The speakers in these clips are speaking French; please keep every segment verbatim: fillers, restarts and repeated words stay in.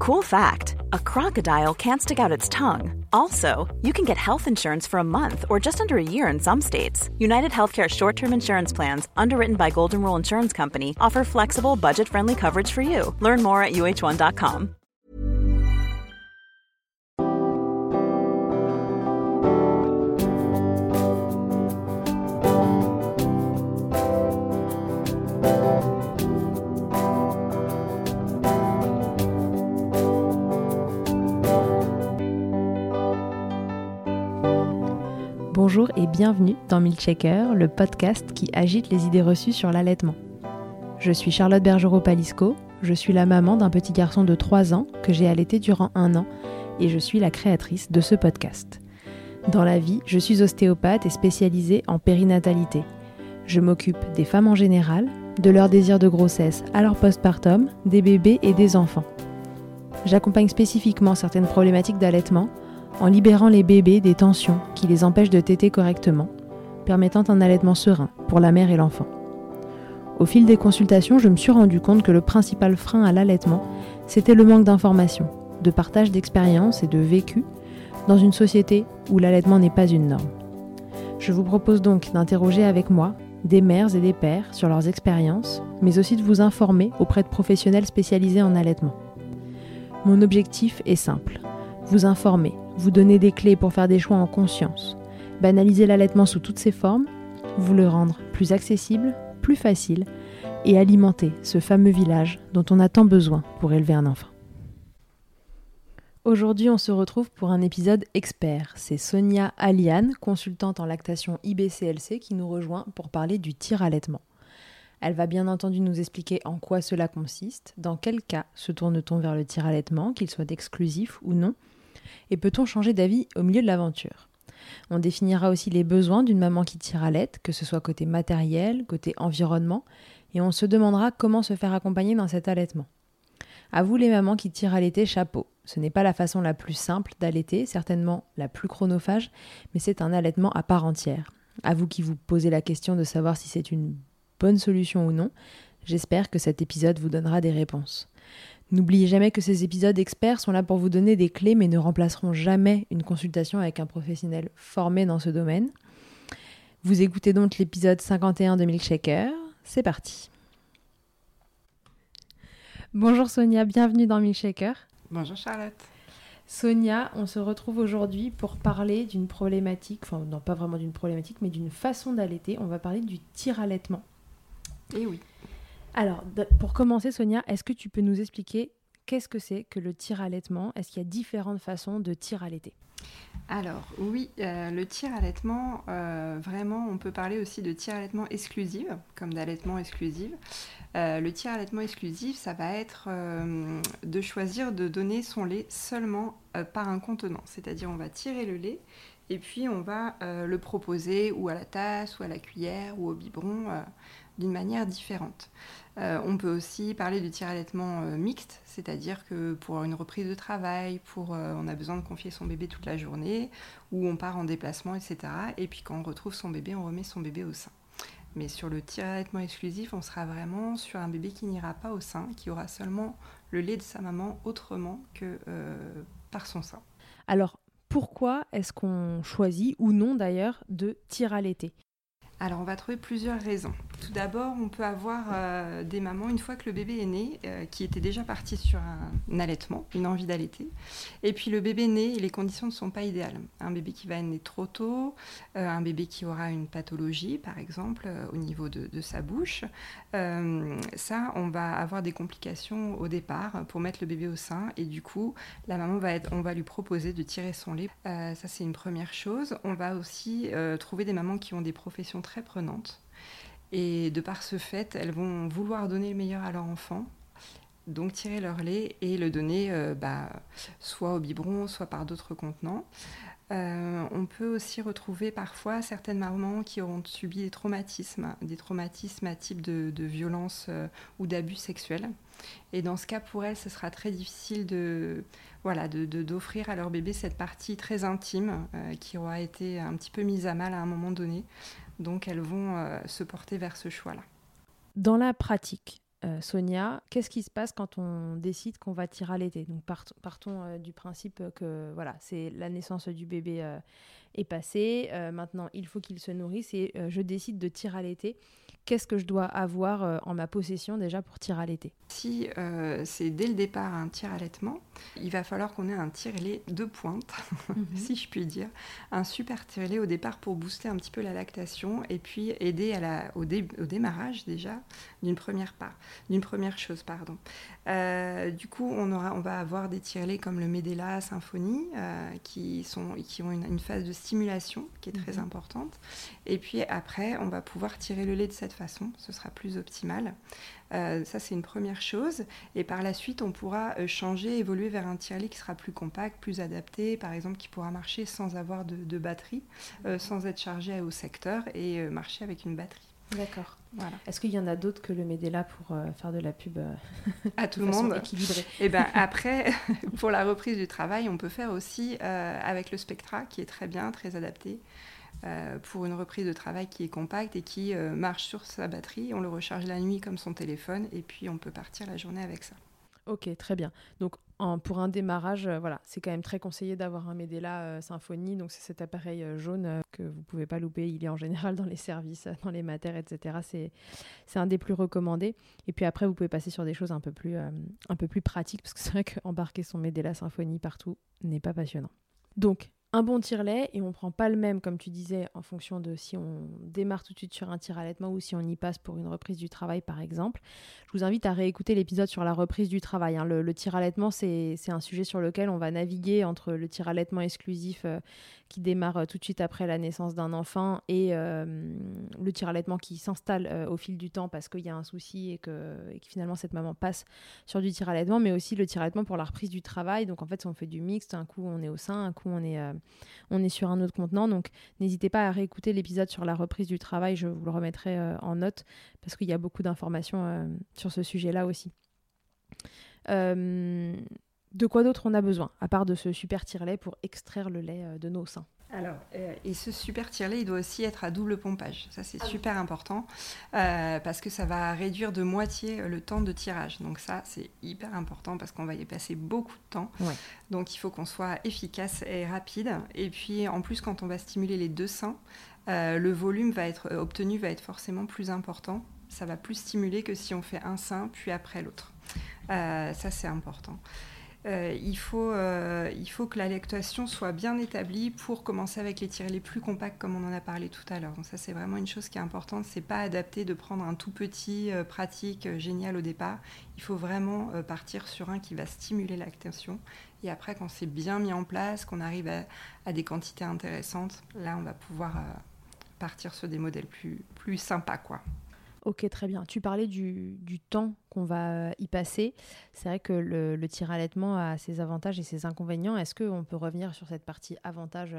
Cool fact, a crocodile can't stick out its tongue. Also, you can get health insurance for a month or just under a year in some states. United Healthcare short-term insurance plans, underwritten by Golden Rule Insurance Company, offer flexible, budget-friendly coverage for you. Learn more at U H one dot com. Bonjour et bienvenue dans Milkshaker, le podcast qui agite les idées reçues sur l'allaitement. Je suis Charlotte Bergerot-Palisco, je suis la maman d'un petit garçon de trois ans que j'ai allaité durant un an et je suis la créatrice de ce podcast. Dans la vie, je suis ostéopathe et spécialisée en périnatalité. Je m'occupe des femmes en général, de leur désir de grossesse à leur postpartum, des bébés et des enfants. J'accompagne spécifiquement certaines problématiques d'allaitement en libérant les bébés des tensions qui les empêchent de téter correctement, permettant un allaitement serein pour la mère et l'enfant. Au fil des consultations, je me suis rendu compte que le principal frein à l'allaitement, c'était le manque d'informations, de partage d'expériences et de vécu dans une société où l'allaitement n'est pas une norme. Je vous propose donc d'interroger avec moi des mères et des pères sur leurs expériences, mais aussi de vous informer auprès de professionnels spécialisés en allaitement. Mon objectif est simple, vous informer, vous donner des clés pour faire des choix en conscience, banaliser l'allaitement sous toutes ses formes, vous le rendre plus accessible, plus facile et alimenter ce fameux village dont on a tant besoin pour élever un enfant. Aujourd'hui, on se retrouve pour un épisode expert. C'est Sonia Aliane, consultante en lactation I B C L C, qui nous rejoint pour parler du tire-allaitement. Elle va bien entendu nous expliquer en quoi cela consiste, dans quel cas se tourne-t-on vers le tire-allaitement, qu'il soit exclusif ou non, et peut-on changer d'avis au milieu de l'aventure ? On définira aussi les besoins d'une maman qui tire-allaite, que ce soit côté matériel, côté environnement, et on se demandera comment se faire accompagner dans cet allaitement. À vous les mamans qui tire-allaiter, chapeau. Ce n'est pas la façon la plus simple d'allaiter, certainement la plus chronophage, mais c'est un allaitement à part entière. À vous qui vous posez la question de savoir si c'est une bonne solution ou non, j'espère que cet épisode vous donnera des réponses. N'oubliez jamais que ces épisodes experts sont là pour vous donner des clés, mais ne remplaceront jamais une consultation avec un professionnel formé dans ce domaine. Vous écoutez donc l'épisode cinquante et un de Milkshaker. C'est parti. Bonjour Sonia, bienvenue dans Milkshaker. Bonjour Charlotte. Sonia, on se retrouve aujourd'hui pour parler d'une problématique, enfin non pas vraiment d'une problématique, mais d'une façon d'allaiter. On va parler du tire-allaitement. Eh oui. Alors, pour commencer, Sonia, est-ce que tu peux nous expliquer qu'est-ce que c'est que le tire-allaitement ? Est-ce qu'il y a différentes façons de tire-allaiter ? Alors, oui, euh, le tire-allaitement, euh, vraiment, on peut parler aussi de tire-allaitement exclusif, comme d'allaitement exclusif. Euh, le tire-allaitement exclusif, ça va être euh, de choisir de donner son lait seulement euh, par un contenant. C'est-à-dire, on va tirer le lait et puis on va euh, le proposer ou à la tasse, ou à la cuillère, ou au biberon, euh, d'une manière différente. Euh, on peut aussi parler de tire-allaitement euh, mixte, c'est-à-dire que pour une reprise de travail, pour euh, on a besoin de confier son bébé toute la journée, ou on part en déplacement, et cetera. Et puis quand on retrouve son bébé, on remet son bébé au sein. Mais sur le tire-allaitement exclusif, on sera vraiment sur un bébé qui n'ira pas au sein, qui aura seulement le lait de sa maman autrement que euh, par son sein. Alors, pourquoi est-ce qu'on choisit, ou non d'ailleurs, de tire-allaiter ? Alors, on va trouver plusieurs raisons. Tout d'abord, on peut avoir euh, des mamans, une fois que le bébé est né, euh, qui étaient déjà parties sur un, un allaitement, une envie d'allaiter. Et puis, le bébé né, les conditions ne sont pas idéales. Un bébé qui va naître trop tôt, euh, un bébé qui aura une pathologie, par exemple, euh, au niveau de, de sa bouche. Euh, ça, on va avoir des complications au départ pour mettre le bébé au sein. Et du coup, la maman va être, on va lui proposer de tirer son lait. Euh, ça, c'est une première chose. On va aussi euh, trouver des mamans qui ont des professions très prenantes. Et de par ce fait, elles vont vouloir donner le meilleur à leur enfant, donc tirer leur lait et le donner euh, bah, soit au biberon, soit par d'autres contenants. Euh, on peut aussi retrouver parfois certaines mamans qui auront subi des traumatismes, des traumatismes à type de, de violence euh, ou d'abus sexuels. Et dans ce cas, pour elles, ce sera très difficile de, voilà, de, de, d'offrir à leur bébé cette partie très intime euh, qui aura été un petit peu mise à mal à un moment donné. Donc, elles vont euh, se porter vers ce choix-là. Dans la pratique, Euh, Sonia, qu'est-ce qui se passe quand on décide qu'on va tirer à l'été ? Donc part- partons euh, du principe que voilà, c'est la naissance du bébé euh, est passée, euh, maintenant il faut qu'il se nourrisse et euh, je décide de tirer à l'été. Qu'est-ce que je dois avoir euh, en ma possession déjà pour tirer à l'été ? Si euh, c'est dès le départ un tire-allaitement, il va falloir qu'on ait un tire-lait de pointe, mm-hmm. si je puis dire, un super tire-lait au départ pour booster un petit peu la lactation et puis aider à la, au, dé, au démarrage déjà d'une première part, d'une première chose, pardon. Euh, du coup, on aura, on va avoir des tire-laits comme le Medela Symphony euh, qui sont, qui ont une, une phase de stimulation qui est très mm-hmm. importante. Et puis après, on va pouvoir tirer le lait de cette façon, ce sera plus optimal. Euh, ça, c'est une première chose. Et par la suite, on pourra euh, changer, évoluer vers un tire-lait qui sera plus compact, plus adapté, par exemple, qui pourra marcher sans avoir de, de batterie, euh, sans être chargé au secteur et euh, marcher avec une batterie. D'accord. Voilà. Est-ce qu'il y en a d'autres que le Medela pour euh, faire de la pub euh, à tout le monde équilibrée ? Et ben après, pour la reprise du travail, on peut faire aussi euh, avec le Spectra, qui est très bien, très adapté. Euh, pour une reprise de travail qui est compacte et qui euh, marche sur sa batterie. On le recharge la nuit comme son téléphone et puis on peut partir la journée avec ça. Ok, très bien. Donc en, pour un démarrage, euh, voilà, c'est quand même très conseillé d'avoir un Medela euh, Symphony. Donc c'est cet appareil euh, jaune euh, que vous ne pouvez pas louper. Il est en général dans les services, dans les matères, et cetera. C'est, c'est un des plus recommandés. Et puis après, vous pouvez passer sur des choses un peu plus, euh, un peu plus pratiques parce que c'est vrai qu'embarquer son Medela Symphony partout n'est pas passionnant. Donc, un bon tire-lait, et on ne prend pas le même, comme tu disais, en fonction de si on démarre tout de suite sur un tire-allaitement ou si on y passe pour une reprise du travail, par exemple. Je vous invite à réécouter l'épisode sur la reprise du travail. Hein. Le, le tire-allaitement, c'est, c'est un sujet sur lequel on va naviguer entre le tire-allaitement exclusif euh, qui démarre euh, tout de suite après la naissance d'un enfant et euh, le tire-allaitement qui s'installe euh, au fil du temps parce qu'il y a un souci et que, et que finalement cette maman passe sur du tire-allaitement, mais aussi le tire-allaitement pour la reprise du travail. Donc en fait, on fait du mixte, un coup on est au sein, un coup on est... Euh, on est sur un autre contenant, donc n'hésitez pas à réécouter l'épisode sur la reprise du travail, je vous le remettrai euh, en note, parce qu'il y a beaucoup d'informations euh, sur ce sujet-là aussi. Euh, de quoi d'autre on a besoin, à part de ce super tire-lait pour extraire le lait euh, de nos seins ? Alors, euh, et ce super tire-lait, il doit aussi être à double pompage. Ça, c'est ah super oui. important euh, parce que ça va réduire de moitié le temps de tirage. Donc ça, c'est hyper important parce qu'on va y passer beaucoup de temps. Ouais. Donc, il faut qu'on soit efficace et rapide. Et puis, en plus, quand on va stimuler les deux seins, euh, le volume va être euh, obtenu va être forcément plus important. Ça va plus stimuler que si on fait un sein, puis après l'autre. Euh, ça, c'est important. Euh, il, faut, euh, il faut que la lactation soit bien établie pour commencer avec les tirelets plus compacts comme on en a parlé tout à l'heure. Donc ça, c'est vraiment une chose qui est importante. C'est pas adapté de prendre un tout petit, euh, pratique, euh, génial au départ. Il faut vraiment euh, partir sur un qui va stimuler la lactation. Et après, quand c'est bien mis en place, qu'on arrive à, à des quantités intéressantes, là, on va pouvoir euh, partir sur des modèles plus, plus sympas, quoi. Ok, très bien. Tu parlais du, du temps qu'on va y passer. C'est vrai que le, le tire-allaitement a ses avantages et ses inconvénients. Est-ce qu'on peut revenir sur cette partie avantages-inconvénients ?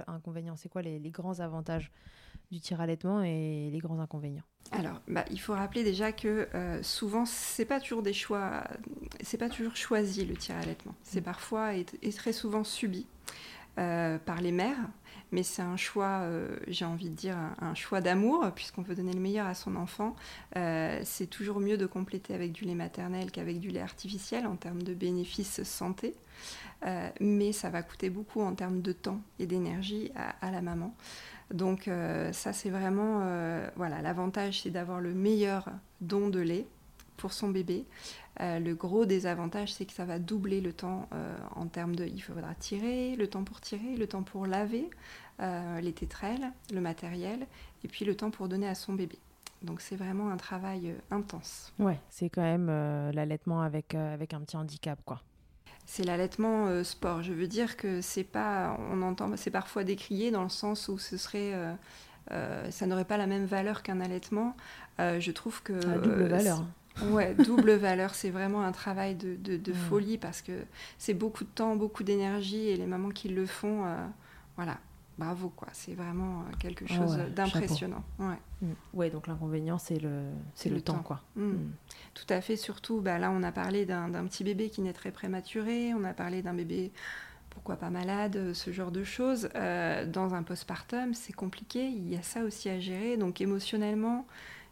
C'est quoi les, les grands avantages du tire-allaitement et les grands inconvénients ? Alors, bah, il faut rappeler déjà que euh, souvent, c'est pas toujours des choix, c'est pas toujours choisi le tire-allaitement. C'est mmh. parfois et, et très souvent subi. Euh, par les mères, mais c'est un choix, euh, j'ai envie de dire, un, un choix d'amour, puisqu'on veut donner le meilleur à son enfant. Euh, c'est toujours mieux de compléter avec du lait maternel qu'avec du lait artificiel en termes de bénéfices santé, euh, mais ça va coûter beaucoup en termes de temps et d'énergie à, à la maman. Donc euh, ça, c'est vraiment, euh, voilà, l'avantage, c'est d'avoir le meilleur don de lait pour son bébé. Euh, le gros désavantage, c'est que ça va doubler le temps euh, en termes de... Il faudra tirer, le temps pour tirer, le temps pour laver, euh, les tétrelles, le matériel, et puis le temps pour donner à son bébé. Donc c'est vraiment un travail euh, intense. Ouais, c'est quand même euh, l'allaitement avec, euh, avec un petit handicap, quoi. C'est l'allaitement euh, sport. Je veux dire que c'est pas... On entend... C'est parfois décrié dans le sens où ce serait... Euh, euh, ça n'aurait pas la même valeur qu'un allaitement. Euh, je trouve que... La double euh, valeur. Ouais, double valeur, c'est vraiment un travail de, de, de mmh. folie parce que c'est beaucoup de temps, beaucoup d'énergie et les mamans qui le font, euh, voilà, bravo quoi, c'est vraiment quelque chose oh ouais, d'impressionnant. Ouais. Mmh. ouais, donc l'inconvénient c'est le, c'est c'est le, le temps, temps quoi. Mmh. Mmh. Tout à fait, surtout, bah, là on a parlé d'un, d'un petit bébé qui naîtrait prématuré, on a parlé d'un bébé... pourquoi pas malade, ce genre de choses. Euh, dans un postpartum, c'est compliqué, il y a ça aussi à gérer, donc émotionnellement...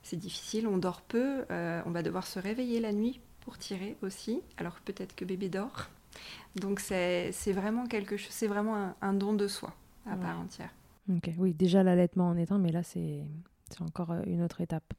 c'est difficile, on dort peu, euh, on va devoir se réveiller la nuit pour tirer aussi, alors peut-être que bébé dort. Donc c'est, c'est vraiment quelque chose, c'est vraiment un, un don de soi à part Ouais. entière. Ok, oui, déjà l'allaitement en est un, mais là c'est, c'est encore euh, une autre étape.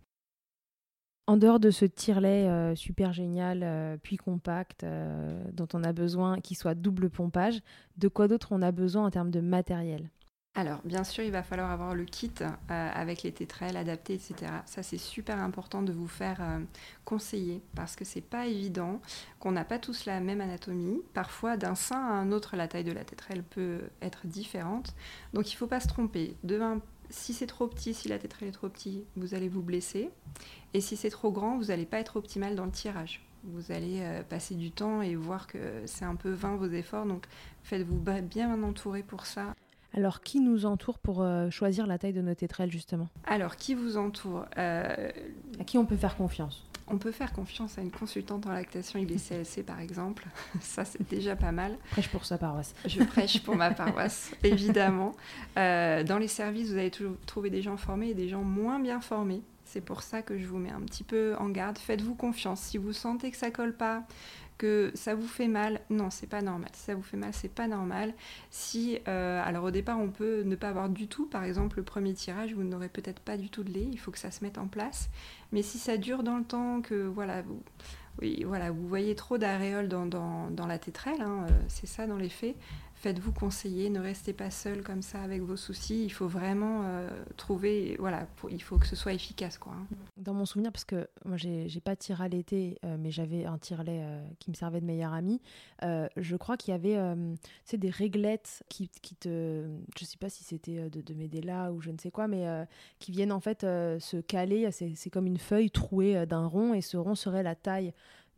En dehors de ce tire-lait euh, super génial, euh, puis compact, euh, dont on a besoin, qui soit double pompage, de quoi d'autre on a besoin en termes de matériel ? Alors, bien sûr, il va falloir avoir le kit euh, avec les tétrelles adaptés, et cetera. Ça, c'est super important de vous faire euh, conseiller parce que c'est pas évident, qu'on n'a pas tous la même anatomie. Parfois, d'un sein à un autre, la taille de la tétrelle peut être différente. Donc, il ne faut pas se tromper. De un, si c'est trop petit, si la tétrelle est trop petite, vous allez vous blesser. Et si c'est trop grand, vous n'allez pas être optimal dans le tirage. Vous allez euh, passer du temps et voir que c'est un peu vain vos efforts. Donc, faites-vous bien entourer pour ça. Alors, qui nous entoure pour euh, choisir la taille de nos tétrelles, justement ? Alors, qui vous entoure euh, À qui on peut faire confiance ? On peut faire confiance à une consultante en lactation I B C L C, par exemple. Ça, c'est déjà pas mal. Prêche pour sa paroisse. Je prêche pour ma paroisse, évidemment. Euh, dans les services, vous allez toujours trouver des gens formés et des gens moins bien formés. C'est pour ça que je vous mets un petit peu en garde. Faites-vous confiance. Si vous sentez que ça colle pas, que ça vous fait mal, non, c'est pas normal. Si ça vous fait mal, c'est pas normal. Si, euh, alors au départ, on peut ne pas avoir du tout, par exemple, le premier tirage, vous n'aurez peut-être pas du tout de lait, il faut que ça se mette en place. Mais si ça dure dans le temps, que voilà, vous, oui, voilà, vous voyez trop d'aréoles dans, dans, dans la tétrelle, hein, euh, c'est ça dans les faits, faites-vous conseiller, ne restez pas seul comme ça avec vos soucis, il faut vraiment euh, trouver, voilà, pour, il faut que ce soit efficace, quoi. Hein. Dans mon souvenir, parce que moi j'ai, j'ai pas tir à l'été, euh, mais j'avais un tire-lait euh, qui me servait de meilleur ami, euh, je crois qu'il y avait euh, des réglettes qui, qui te, je sais pas si c'était de, de Medela ou je ne sais quoi, mais euh, qui viennent en fait euh, se caler, c'est, c'est comme une feuille trouée d'un rond, et ce rond serait la taille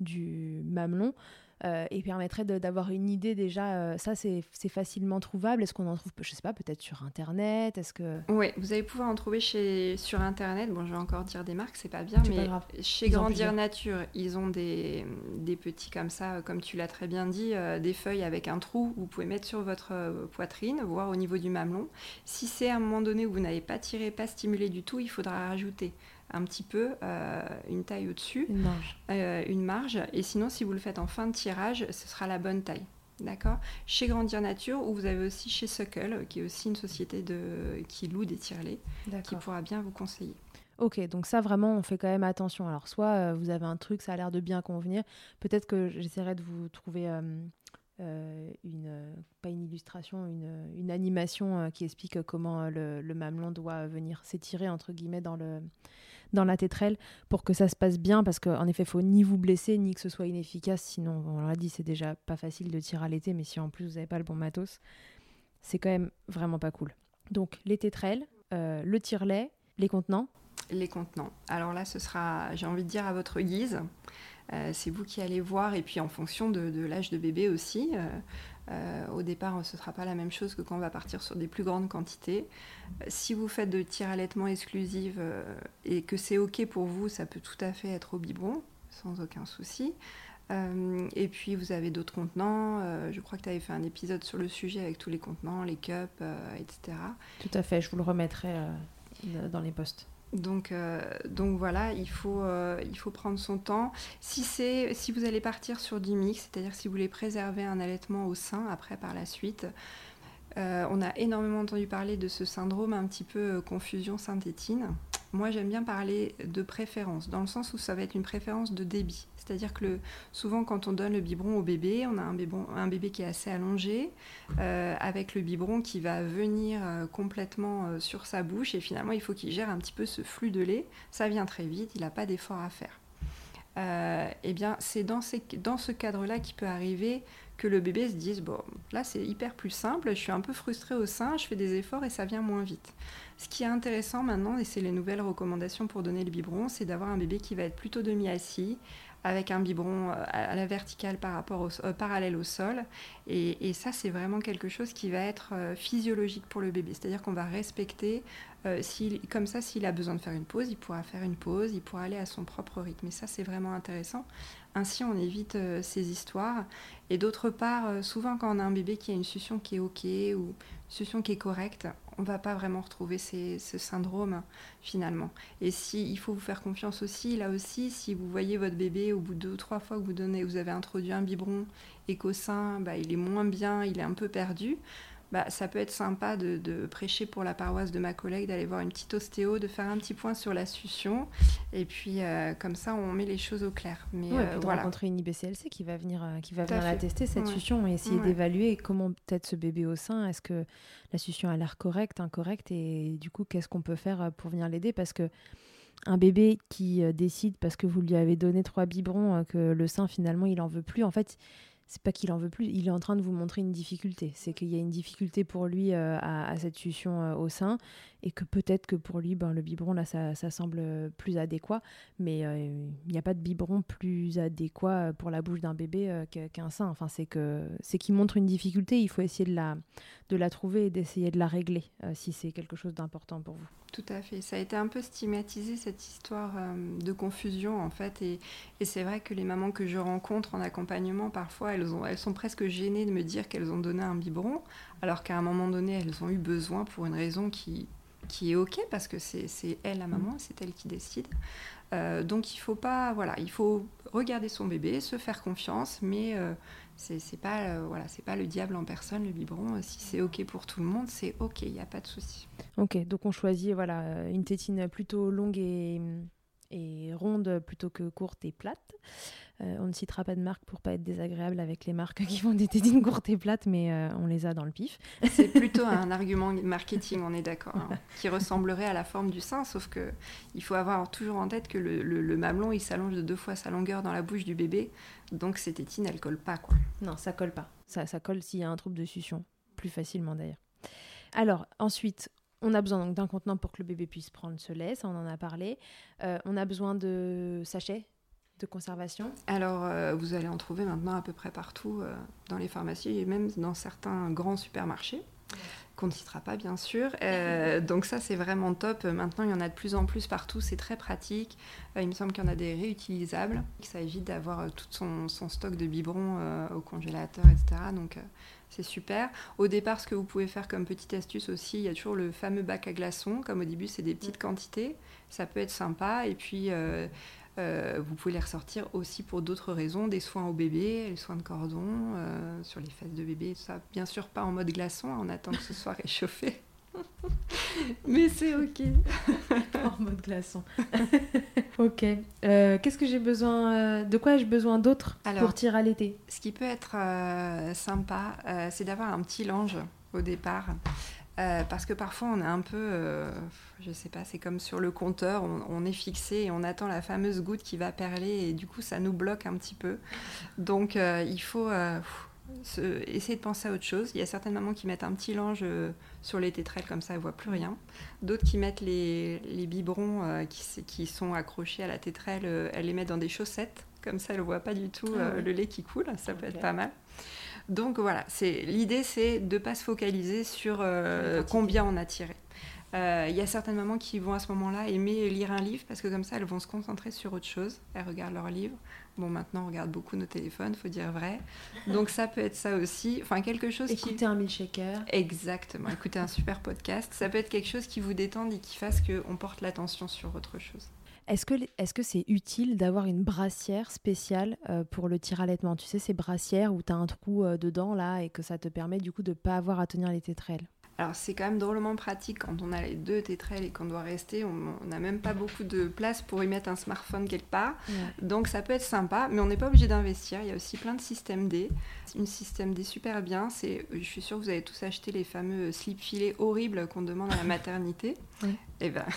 du mamelon. Euh, et permettrait de, d'avoir une idée déjà. Euh, ça, c'est, c'est facilement trouvable. Est-ce qu'on en trouve, je sais pas, peut-être sur Internet ? Est-ce que... Oui, vous allez pouvoir en trouver chez, sur Internet. Bon, je vais encore dire des marques, c'est pas bien, c'est mais pas grave. chez Ils Grandir Nature, ils ont des, des petits comme ça, comme tu l'as très bien dit, euh, des feuilles avec un trou. Vous pouvez mettre sur votre euh, poitrine, voire au niveau du mamelon. Si c'est à un moment donné où vous n'avez pas tiré, pas stimulé du tout, il faudra rajouter un petit peu, euh, une taille au-dessus, une marge. Euh, une marge. Et sinon, si vous le faites en fin de tirage, ce sera la bonne taille. D'accord. Chez Grandir Nature, ou vous avez aussi chez Suckle, qui est aussi une société de, qui loue des tire-laits, qui pourra bien vous conseiller. Ok, donc ça vraiment, on fait quand même attention. Alors soit euh, vous avez un truc, ça a l'air de bien convenir. Peut-être que j'essaierai de vous trouver euh, euh, une, euh, pas une illustration, une, une animation euh, qui explique comment euh, le, le mamelon doit venir s'étirer entre guillemets dans le dans la tétrelle pour que ça se passe bien, parce qu'en effet, il faut ni vous blesser, ni que ce soit inefficace, sinon, on l'a dit, c'est déjà pas facile de tirer à l'été, mais si en plus vous n'avez pas le bon matos, c'est quand même vraiment pas cool. Donc, les tétrelles, euh, le tire-lait, les contenants. Les contenants. Alors là, ce sera, j'ai envie de dire, à votre guise. Euh, c'est vous qui allez voir, et puis en fonction de, de l'âge de bébé aussi. Euh, euh, au départ, ce ne sera pas la même chose que quand on va partir sur des plus grandes quantités. Euh, si vous faites de tir-allaitement exclusive euh, et que c'est OK pour vous, ça peut tout à fait être au biberon, sans aucun souci. Euh, et puis vous avez d'autres contenants. Euh, je crois que tu avais fait un épisode sur le sujet avec tous les contenants, les cups, euh, et cetera. Tout à fait, je vous le remettrai euh, dans les posts. Donc, euh, donc voilà, il faut, euh, il faut prendre son temps. Si, c'est, si vous allez partir sur du mix, c'est-à-dire si vous voulez préserver un allaitement au sein après par la suite, euh, on a énormément entendu parler de ce syndrome un petit peu euh, confusion synthétine. Moi, j'aime bien parler de préférence, dans le sens où ça va être une préférence de débit. C'est-à-dire que le, souvent, quand on donne le biberon au bébé, on a un, biberon, un bébé qui est assez allongé, euh, avec le biberon qui va venir euh, complètement euh, sur sa bouche, et finalement, il faut qu'il gère un petit peu ce flux de lait. Ça vient très vite, il n'a pas d'effort à faire. Euh, eh bien, c'est dans, ces, dans ce cadre-là qu'il peut arriver que le bébé se dise « Bon, là, c'est hyper plus simple, je suis un peu frustrée au sein, je fais des efforts et ça vient moins vite. » Ce qui est intéressant maintenant, et c'est les nouvelles recommandations pour donner le biberon, c'est d'avoir un bébé qui va être plutôt demi-assis, avec un biberon à la verticale par rapport au, euh, parallèle au sol. Et, et ça, c'est vraiment quelque chose qui va être euh, physiologique pour le bébé. C'est-à-dire qu'on va respecter, euh, s'il, comme ça, s'il a besoin de faire une pause, il pourra faire une pause, il pourra aller à son propre rythme. Et ça, c'est vraiment intéressant. Ainsi, on évite euh, ces histoires. Et d'autre part, euh, souvent, quand on a un bébé qui a une succion qui est OK ou une succion qui est correcte, on ne va pas vraiment retrouver ces, ce syndrome finalement. Et si, il faut vous faire confiance aussi, là aussi, si vous voyez votre bébé au bout de deux ou trois fois que vous, donnez, vous avez introduit un biberon et qu'au sein, bah, il est moins bien, il est un peu perdu, bah, ça peut être sympa de, de prêcher pour la paroisse de ma collègue, d'aller voir une petite ostéo, de faire un petit point sur la succion. Et puis, euh, comme ça, on met les choses au clair. Mais ouais, euh, puis de voilà. rencontrer une I B C L C qui va venir, euh, qui va venir la tester, cette ouais. succion, et essayer ouais. d'évaluer comment peut-être ce bébé au sein, est-ce que la succion a l'air correcte, incorrecte, et du coup, qu'est-ce qu'on peut faire pour venir l'aider ? Parce que un bébé qui euh, décide, parce que vous lui avez donné trois biberons, euh, que le sein, finalement, il n'en veut plus, en fait... c'est pas qu'il en veut plus, il est en train de vous montrer une difficulté. C'est qu'il y a une difficulté pour lui euh, à, à cette succion euh, au sein, et que peut-être que pour lui, ben, le biberon, là, ça, ça semble plus adéquat, mais il euh, n'y a pas de biberon plus adéquat pour la bouche d'un bébé euh, qu'un sein. Enfin, c'est, que, c'est qu'il montre une difficulté, il faut essayer de la, de la trouver et d'essayer de la régler, euh, si c'est quelque chose d'important pour vous. Tout à fait. Ça a été un peu stigmatisé, cette histoire euh, de confusion, en fait. Et, et c'est vrai que les mamans que je rencontre en accompagnement, parfois, elles, ont, elles sont presque gênées de me dire qu'elles ont donné un biberon, alors qu'à un moment donné, elles ont eu besoin pour une raison qui, qui est OK, parce que c'est, c'est elle, la maman, c'est elle qui décide. Euh, donc, il faut pas... Voilà, il faut regarder son bébé, se faire confiance, mais... Euh, C'est, c'est, pas, euh, voilà, c'est pas le diable en personne, le biberon. Si c'est OK pour tout le monde, c'est OK, il n'y a pas de souci. Ok, donc on choisit voilà, une tétine plutôt longue et, et ronde plutôt que courte et plate. Euh, on ne citera pas de marque pour pas être désagréable avec les marques qui font des tétines courtes et plates, mais euh, on les a dans le pif. C'est plutôt un argument marketing, on est d'accord, hein, qui ressemblerait à la forme du sein, sauf qu'il faut avoir toujours en tête que le, le, le mamelon, il s'allonge de deux fois sa longueur dans la bouche du bébé, donc ces tétines, elles collent pas, quoi. Non, ça colle pas. Ça, ça colle s'il y a un trouble de succion, plus facilement d'ailleurs. Alors, ensuite... on a besoin donc d'un contenant pour que le bébé puisse prendre ce lait, ça on en a parlé. Euh, on a besoin de sachets de conservation. Alors, euh, vous allez en trouver maintenant à peu près partout euh, dans les pharmacies et même dans certains grands supermarchés, qu'on ne citera pas bien sûr. Euh, donc ça, c'est vraiment top. Maintenant, il y en a de plus en plus partout, c'est très pratique. Euh, il me semble qu'il y en a des réutilisables. Ça évite d'avoir euh, tout son, son stock de biberons euh, au congélateur, et cetera. Donc... Euh, c'est super. Au départ, ce que vous pouvez faire comme petite astuce aussi, il y a toujours le fameux bac à glaçons. Comme au début, c'est des petites quantités. Ça peut être sympa. Et puis, euh, euh, vous pouvez les ressortir aussi pour d'autres raisons. Des soins au bébé, les soins de cordon, euh, sur les fesses de bébé, tout ça. Bien sûr, pas en mode glaçon. On attend que ce soit réchauffé. Mais c'est OK. En mode glaçon. Ok. Euh, qu'est-ce que j'ai besoin... De quoi ai-je besoin d'autre Alors, pour tirer à l'été ? Ce qui peut être euh, sympa, euh, c'est d'avoir un petit linge au départ. Euh, parce que parfois, on est un peu... Euh, je sais pas, c'est comme sur le compteur, on, on est fixé et on attend la fameuse goutte qui va perler et du coup, ça nous bloque un petit peu. Donc, euh, il faut... Euh, Se, essayer de penser à autre chose. Il y a certaines mamans qui mettent un petit linge euh, sur les tétrelles, comme ça elles ne voient plus rien. D'autres qui mettent les, les biberons euh, qui, qui sont accrochés à la tétrelle, euh, elles les mettent dans des chaussettes, comme ça elles ne voient pas du tout euh, ah, oui. le lait qui coule, ça okay. peut être pas mal. Donc voilà, c'est, l'idée c'est de ne pas se focaliser sur euh, combien on a tiré. Il euh, y a certaines mamans qui vont à ce moment-là aimer lire un livre parce que comme ça elles vont se concentrer sur autre chose, elles regardent leur livre. Bon, maintenant on regarde beaucoup nos téléphones, faut dire vrai, donc ça peut être ça aussi, enfin quelque chose écouter qui... un milkshaker. Exactement, écouter un super podcast, ça peut être quelque chose qui vous détende et qui fasse qu'on porte l'attention sur autre chose. Est-ce que, est-ce que c'est utile d'avoir une brassière spéciale euh, pour le tir-allaitement ? Tu sais, ces brassières où tu as un trou euh, dedans là et que ça te permet du coup de ne pas avoir à tenir les tétrelles. Alors c'est quand même drôlement pratique quand on a les deux tétrelles et qu'on doit rester, on n'a même pas beaucoup de place pour y mettre un smartphone quelque part, ouais. Donc ça peut être sympa, mais on n'est pas obligé d'investir, il y a aussi plein de systèmes D. Une système D super bien, c'est, je suis sûre que vous avez tous acheté les fameux slip filets horribles qu'on demande à la maternité. Oui. Et ben,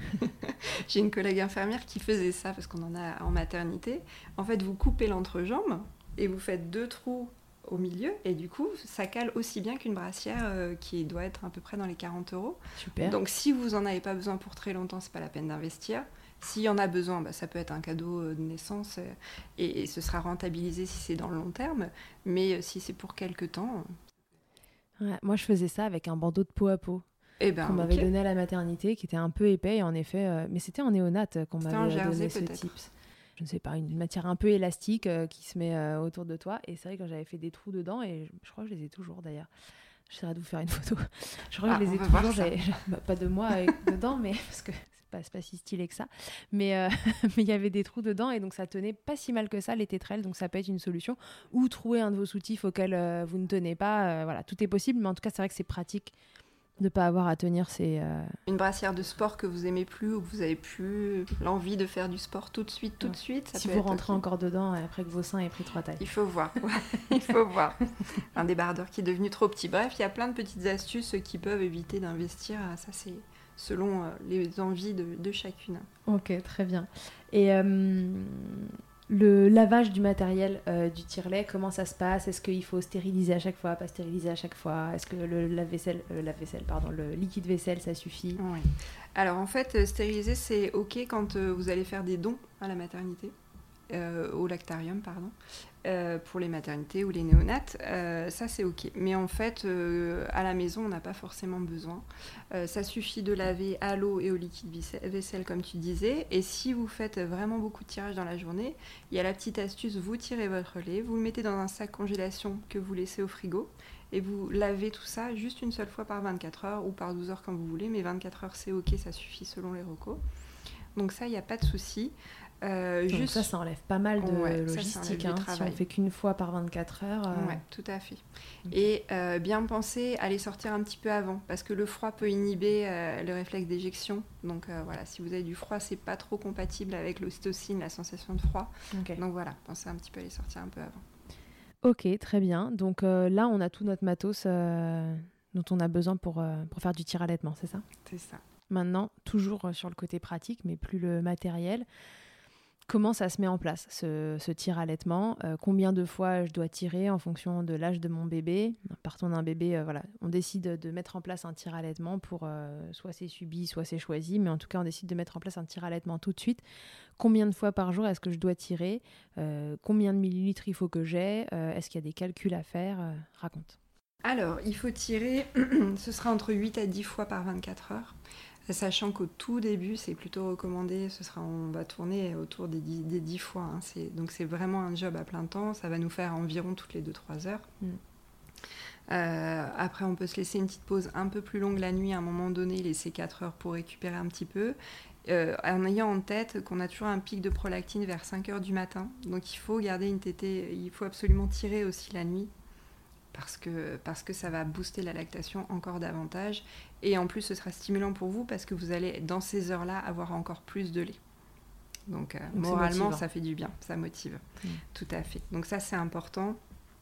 j'ai une collègue infirmière qui faisait ça parce qu'on en a en maternité. En fait, vous coupez l'entrejambe et vous faites deux trous au milieu, et du coup, ça cale aussi bien qu'une brassière euh, qui doit être à peu près dans les quarante euros. Super. Donc, si vous n'en avez pas besoin pour très longtemps, c'est pas la peine d'investir. S'il y en a besoin, bah, ça peut être un cadeau de naissance, euh, et, et ce sera rentabilisé si c'est dans le long terme, mais euh, si c'est pour quelque temps... Euh... Ouais, moi, je faisais ça avec un bandeau de peau à peau. Eh ben, qu'on m'avait okay. donné à la maternité, qui était un peu épais, et en effet, euh, mais c'était en néonate qu'on c'était m'avait en jersey, donné ce peut-être. tips. Je ne sais pas, une matière un peu élastique euh, qui se met euh, autour de toi. Et c'est vrai que j'avais fait des trous dedans, et je, je crois que je les ai toujours d'ailleurs. J'essaierai de vous faire une photo. Je crois Ah, que je les ai toujours, j'ai, bah, pas de moi avec, dedans, mais parce que c'est pas, c'est pas si stylé que ça. Mais euh, mais il y avait des trous dedans et donc ça tenait pas si mal que ça les tétrelles, donc ça peut être une solution. Ou trouver un de vos soutifs auquel euh, vous ne tenez pas. Euh, voilà, tout est possible, mais en tout cas c'est vrai que c'est pratique de ne pas avoir à tenir ces... Euh... Une brassière de sport que vous aimez plus ou que vous avez plus l'envie de faire du sport tout de suite, tout ouais. de suite. Ça si peut vous être rentrez okay. encore dedans après que vos seins aient pris trois tailles. Il faut voir, il faut voir. Un débardeur qui est devenu trop petit. Bref, il y a plein de petites astuces qui peuvent éviter d'investir. Ça, c'est selon euh, les envies de, de chacune. Ok, très bien. Et... Euh... Le lavage du matériel euh, du tire-lait, comment ça se passe? Est-ce qu'il faut stériliser à chaque fois, pas stériliser à chaque fois? Est-ce que le lave-vaisselle, euh, lave-vaisselle, pardon, le liquide vaisselle, ça suffit? Oui. Alors en fait, stériliser, c'est OK quand euh, vous allez faire des dons à la maternité, euh, au lactarium, pardon, euh, pour les maternités ou les néonates. Euh, ça, c'est OK. Mais en fait, euh, à la maison, on n'a pas forcément besoin. Euh, ça suffit de laver à l'eau et au liquide vaisselle, comme tu disais. Et si vous faites vraiment beaucoup de tirage dans la journée, il y a la petite astuce, vous tirez votre lait, vous le mettez dans un sac congélation que vous laissez au frigo et vous lavez tout ça juste une seule fois par vingt-quatre heures ou par douze heures quand vous voulez. Mais vingt-quatre heures, c'est OK, ça suffit selon les recos. Donc ça, il n'y a pas de souci. Euh, Donc juste... ça, ça enlève pas mal de ouais, logistique, ça, hein, si on fait qu'une fois par vingt-quatre heures. Euh... Oui, tout à fait. Okay. Et euh, bien penser à les sortir un petit peu avant, parce que le froid peut inhiber euh, le réflexe d'éjection. Donc euh, voilà, si vous avez du froid, c'est pas trop compatible avec l'ocytocine, la sensation de froid. Okay. Donc voilà, pensez un petit peu à les sortir un peu avant. Ok, très bien. Donc euh, là, on a tout notre matos euh, dont on a besoin pour, euh, pour faire du tir-allaitement, c'est ça? C'est ça. Maintenant, toujours sur le côté pratique, mais plus le matériel. Comment ça se met en place, ce, ce tir-allaitement? euh, Combien de fois je dois tirer en fonction de l'âge de mon bébé? Partons d'un bébé, euh, voilà, on décide de mettre en place un tir-allaitement pour euh, soit c'est subi, soit c'est choisi, mais en tout cas, on décide de mettre en place un tir-allaitement tout de suite. Combien de fois par jour est-ce que je dois tirer? euh, Combien de millilitres il faut que j'ai? euh, Est-ce qu'il y a des calculs à faire? euh, Raconte. Alors, il faut tirer, ce sera entre huit à dix fois par vingt-quatre heures. Sachant qu'au tout début, c'est plutôt recommandé, ce sera, on va tourner autour des dix, des dix fois. Hein. C'est, donc c'est vraiment un job à plein temps, ça va nous faire environ toutes les deux à trois heures. Mm. Euh, après, on peut se laisser une petite pause un peu plus longue la nuit, à un moment donné, laisser quatre heures pour récupérer un petit peu. Euh, en ayant en tête qu'on a toujours un pic de prolactine vers cinq heures du matin. Donc il faut garder une tétée, il faut absolument tirer aussi la nuit. Parce que, parce que ça va booster la lactation encore davantage. Et en plus, ce sera stimulant pour vous parce que vous allez, dans ces heures-là, avoir encore plus de lait. Donc, euh, Donc moralement, ça fait du bien, ça motive. Mmh. Tout à fait. Donc ça, c'est important.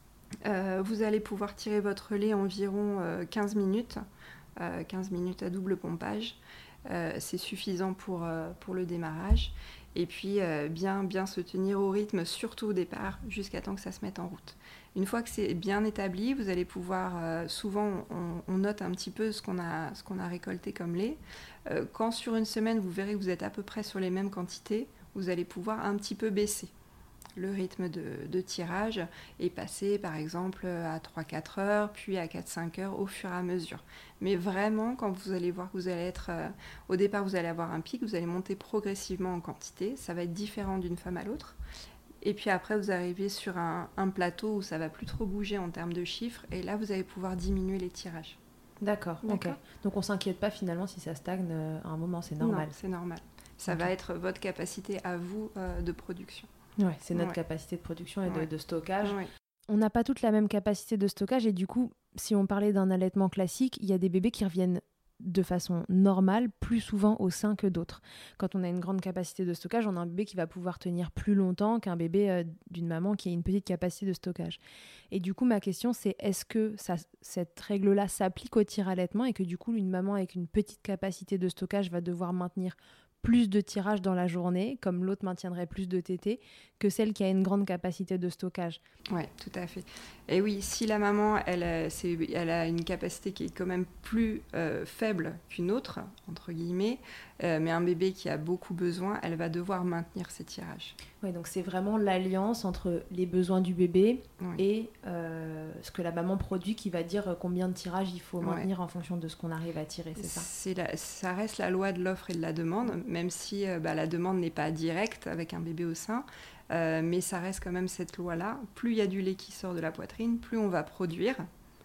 Euh, vous allez pouvoir tirer votre lait environ euh, quinze minutes. Euh, quinze minutes à double pompage. Euh, c'est suffisant pour, euh, pour le démarrage. Et puis, euh, bien, bien se tenir au rythme, surtout au départ, jusqu'à temps que ça se mette en route. Une fois que c'est bien établi, vous allez pouvoir, euh, souvent on, on note un petit peu ce qu'on a, ce qu'on a récolté comme lait. Euh, quand sur une semaine, vous verrez que vous êtes à peu près sur les mêmes quantités, vous allez pouvoir un petit peu baisser le rythme de, de tirage et passer par exemple à trois à quatre heures, puis à quatre à cinq heures au fur et à mesure. Mais vraiment, quand vous allez voir que vous allez être, euh, au départ vous allez avoir un pic, vous allez monter progressivement en quantité, ça va être différent d'une femme à l'autre. Et puis après, vous arrivez sur un, un plateau où ça ne va plus trop bouger en termes de chiffres. Et là, vous allez pouvoir diminuer les tirages. D'accord, D'accord. ok. Donc on ne s'inquiète pas finalement si ça stagne à un moment, c'est normal. Non, c'est normal. Ça okay. va être votre capacité à vous euh, de production. Oui, c'est notre ouais. capacité de production et ouais. de, de stockage. Ouais. On n'a pas toutes la même capacité de stockage. Et du coup, si on parlait d'un allaitement classique, il y a des bébés qui reviennent de façon normale, plus souvent au sein que d'autres. Quand on a une grande capacité de stockage, on a un bébé qui va pouvoir tenir plus longtemps qu'un bébé euh, d'une maman qui a une petite capacité de stockage. Et du coup, ma question, c'est est-ce que ça, cette règle-là s'applique au tir-allaitement et que du coup, une maman avec une petite capacité de stockage va devoir maintenir plus de tirage dans la journée, comme l'autre maintiendrait plus de tétées, que celle qui a une grande capacité de stockage. Oui, tout à fait. Et oui, si la maman, elle, c'est, elle a une capacité qui est quand même plus euh, faible qu'une autre, entre guillemets, euh, mais un bébé qui a beaucoup besoin, elle va devoir maintenir ses tirages. Oui, donc c'est vraiment l'alliance entre les besoins du bébé oui. et euh, ce que la maman produit qui va dire combien de tirages il faut maintenir ouais. en fonction de ce qu'on arrive à tirer, c'est ça? C'est la, ça reste la loi de l'offre et de la demande, même si euh, bah, la demande n'est pas directe avec un bébé au sein, euh, mais ça reste quand même cette loi-là. Plus il y a du lait qui sort de la poitrine, plus on va produire,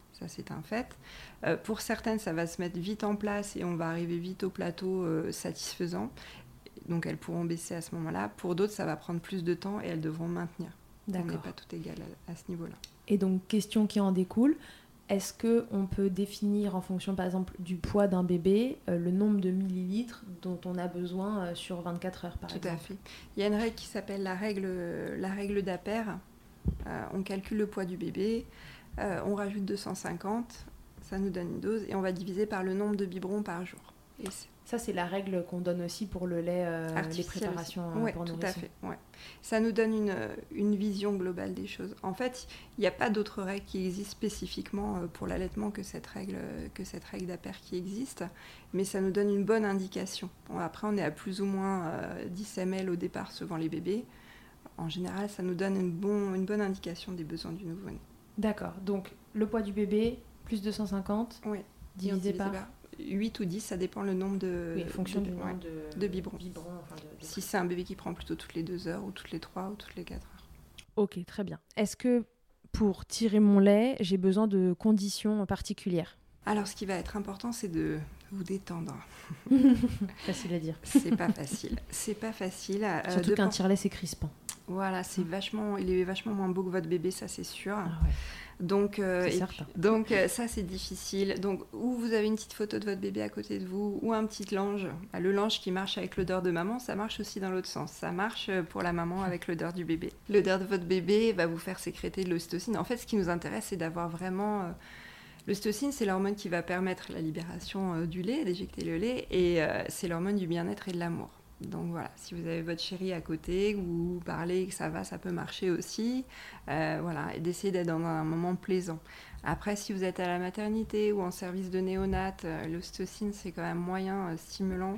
Ça, c'est un fait. Euh, pour certaines, ça va se mettre vite en place et on va arriver vite au plateau euh, satisfaisant. Donc, elles pourront baisser à ce moment-là. Pour d'autres, ça va prendre plus de temps et elles devront maintenir. D'accord. On n'est pas tout égal à, à ce niveau-là. Et donc, question qui en découle, est-ce qu'on peut définir en fonction, par exemple, du poids d'un bébé, euh, le nombre de millilitres dont on a besoin euh, sur vingt-quatre heures, par tout exemple ? Tout à fait. Il y a une règle qui s'appelle la règle, la règle d'Aper. Euh, on calcule le poids du bébé. Euh, on rajoute deux cent cinquante, ça nous donne une dose, et on va diviser par le nombre de biberons par jour. Et ça, c'est la règle qu'on donne aussi pour le lait, euh, les préparations euh, ouais, pour nourrissons. Tout à fait, ouais. Ça nous donne une, une vision globale des choses. En fait, il n'y a pas d'autres règles qui existent spécifiquement pour l'allaitement que cette règle, que cette règle d'Aper qui existe, mais ça nous donne une bonne indication. Bon, après, on est à plus ou moins euh, dix millilitres au départ suivant les bébés. En général, ça nous donne une, bon, une bonne indication des besoins du nouveau-né. D'accord, donc le poids du bébé, plus deux cent cinquante, oui. divisé par... par huit ou dix, ça dépend le nombre de, oui, en fonction de, du nombre ouais, de, de biberons. biberons enfin de, de... Si c'est un bébé qui prend plutôt toutes les deux heures, ou toutes les trois, ou toutes les quatre heures. Ok, très bien. Est-ce que pour tirer mon lait, j'ai besoin de conditions particulières ? Alors, ce qui va être important, c'est de vous détendre. Facile à dire. C'est pas facile. C'est pas facile. Euh, Surtout de qu'un pen- tire-lait, c'est crispant. Voilà, c'est vachement, il est vachement moins beau que votre bébé, ça c'est sûr. Ah ouais. Donc, euh, C'est et certain. puis- donc euh, ça c'est difficile. Donc, ou vous avez une petite photo de votre bébé à côté de vous, ou un petit lange. Le lange qui marche avec l'odeur de maman, ça marche aussi dans l'autre sens. Ça marche pour la maman avec l'odeur du bébé. L'odeur de votre bébé va vous faire sécréter de l'ocytocine. En fait, ce qui nous intéresse, c'est d'avoir vraiment... Euh, l'ocytocine, c'est l'hormone qui va permettre la libération euh, du lait, d'éjecter le lait, et euh, c'est l'hormone du bien-être et de l'amour. Donc voilà, si vous avez votre chérie à côté, que vous parlez, que ça va, ça peut marcher aussi. Euh, voilà, et d'essayer d'être dans un moment plaisant. Après, si vous êtes à la maternité ou en service de néonat, euh, l'ocytocine, c'est quand même moyen euh, stimulant.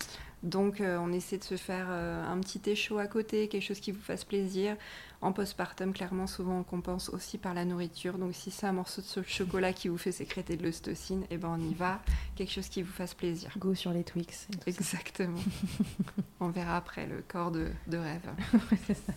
Donc euh, on essaie de se faire euh, un petit thé chaud à côté, quelque chose qui vous fasse plaisir. En postpartum, clairement, souvent on compense aussi par la nourriture. Donc si c'est un morceau de chocolat qui vous fait sécréter de l'ocytocine, eh ben on y va. Quelque chose qui vous fasse plaisir. Go sur les Twix. Exactement. On verra après le corps de, de rêve. C'est ça.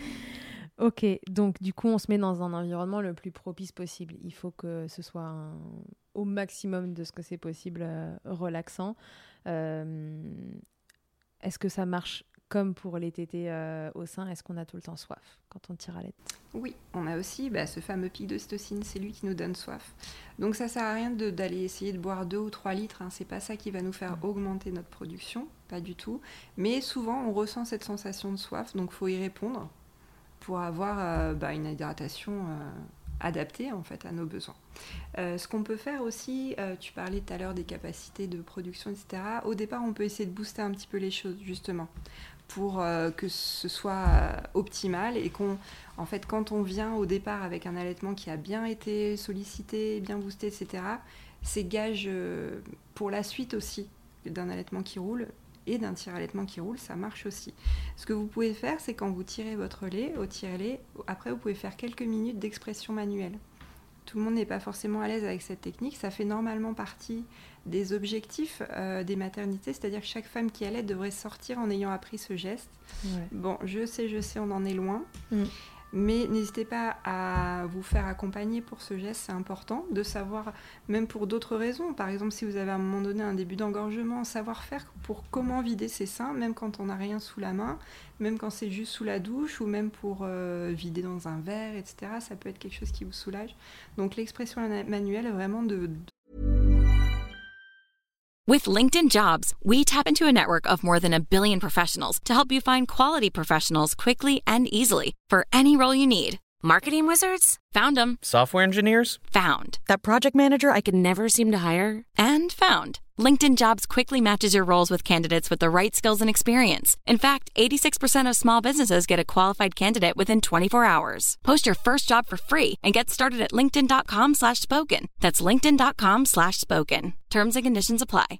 Ok, donc du coup on se met dans un environnement le plus propice possible. Il faut que ce soit un, au maximum de ce que c'est possible euh, relaxant. Euh, est-ce que ça marche comme pour les tétés euh, au sein ? Est-ce qu'on a tout le temps soif quand on tire à l'aide ? Oui, on a aussi bah, ce fameux pic d'ocytocine, c'est lui qui nous donne soif. Donc ça sert à rien de, d'aller essayer de boire deux ou trois litres, hein. C'est pas ça qui va nous faire augmenter notre production, pas du tout. Mais souvent on ressent cette sensation de soif, donc il faut y répondre pour avoir euh, bah, une hydratation euh, adaptée en fait à nos besoins. Euh, ce qu'on peut faire aussi, euh, tu parlais tout à l'heure des capacités de production, et cetera. Au départ, on peut essayer de booster un petit peu les choses justement pour euh, que ce soit euh, optimal et qu'on, en fait, quand on vient au départ avec un allaitement qui a bien été sollicité, bien boosté, et cetera. C'est gage euh, pour la suite aussi d'un allaitement qui roule. Et d'un tire-allaitement qui roule, ça marche aussi. Ce que vous pouvez faire, c'est quand vous tirez votre lait, au tire-lait, après vous pouvez faire quelques minutes d'expression manuelle. Tout le monde n'est pas forcément à l'aise avec cette technique. Ça fait normalement partie des objectifs euh, des maternités, c'est-à-dire que chaque femme qui allait devrait sortir en ayant appris ce geste. Ouais. Bon, je sais, je sais, on en est loin. Mm. Mais n'hésitez pas à vous faire accompagner pour ce geste, c'est important de savoir, même pour d'autres raisons. Par exemple, si vous avez à un moment donné un début d'engorgement, savoir faire pour comment vider ses seins, même quand on n'a rien sous la main, même quand c'est juste sous la douche, ou même pour euh, vider dans un verre, et cetera. Ça peut être quelque chose qui vous soulage. Donc l'expression manuelle est vraiment de... With LinkedIn Jobs, we tap into a network of more than a billion professionals to help you find quality professionals quickly and easily for any role you need. Marketing wizards? Found them. Software engineers? Found. That project manager I could never seem to hire? And found. LinkedIn Jobs quickly matches your roles with candidates with the right skills and experience. In fact, eighty-six percent of small businesses get a qualified candidate within twenty-four hours. Post your first job for free and get started at linkedin.com slash spoken. That's linkedin.com slash spoken. Terms and conditions apply.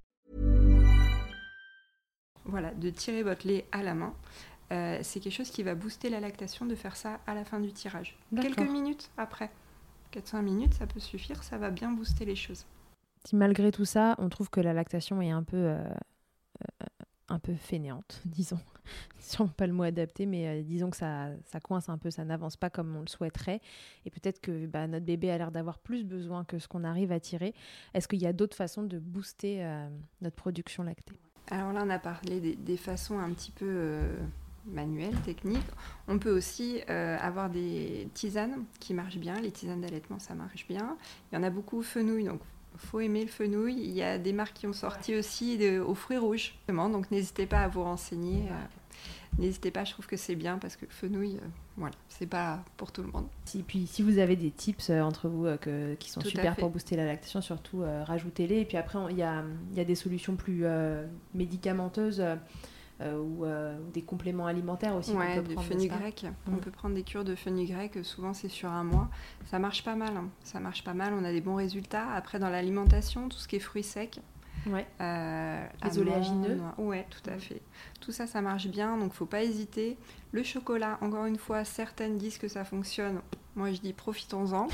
Voilà, de tirer votre lait à la main. Euh, c'est quelque chose qui va booster la lactation, de faire ça à la fin du tirage. D'accord. Quelques minutes après. quatre à cinq minutes, ça peut suffire, ça va bien booster les choses. Si malgré tout ça, on trouve que la lactation est un peu euh, euh, un peu fainéante, disons. Sûrement pas le mot adapté, mais euh, disons que ça, ça coince un peu, ça n'avance pas comme on le souhaiterait. Et peut-être que bah, notre bébé a l'air d'avoir plus besoin que ce qu'on arrive à tirer. Est-ce qu'il y a d'autres façons de booster euh, notre production lactée ? Alors là, on a parlé des, des façons un petit peu euh, manuelles, techniques. On peut aussi euh, avoir des tisanes qui marchent bien. Les tisanes d'allaitement, ça marche bien. Il y en a beaucoup au fenouil, donc il faut aimer le fenouil. Il y a des marques qui ont sorti aussi de, aux fruits rouges. Donc n'hésitez pas à vous renseigner. Euh, n'hésitez pas, je trouve que c'est bien parce que le fenouil, euh, voilà, c'est pas pour tout le monde. Et puis si vous avez des tips euh, entre vous euh, que, qui sont Tout super pour booster la lactation, surtout euh, rajoutez-les. Et puis après, il y a, y a des solutions plus euh, médicamenteuses euh, euh, ou euh, des compléments alimentaires aussi. Ouais, qu'on peut du prendre, fenugrec. Mmh. On peut prendre des cures de fenugrec, souvent c'est sur un mois. Ça marche pas mal, hein. Ça marche pas mal, on a des bons résultats. Après, dans l'alimentation, tout ce qui est fruits secs, Ouais. Euh, les oléagineux. Oui, tout à fait. Tout ça, ça marche bien, donc faut pas hésiter. Le chocolat, encore une fois, certaines disent que ça fonctionne. Moi, je dis profitons-en.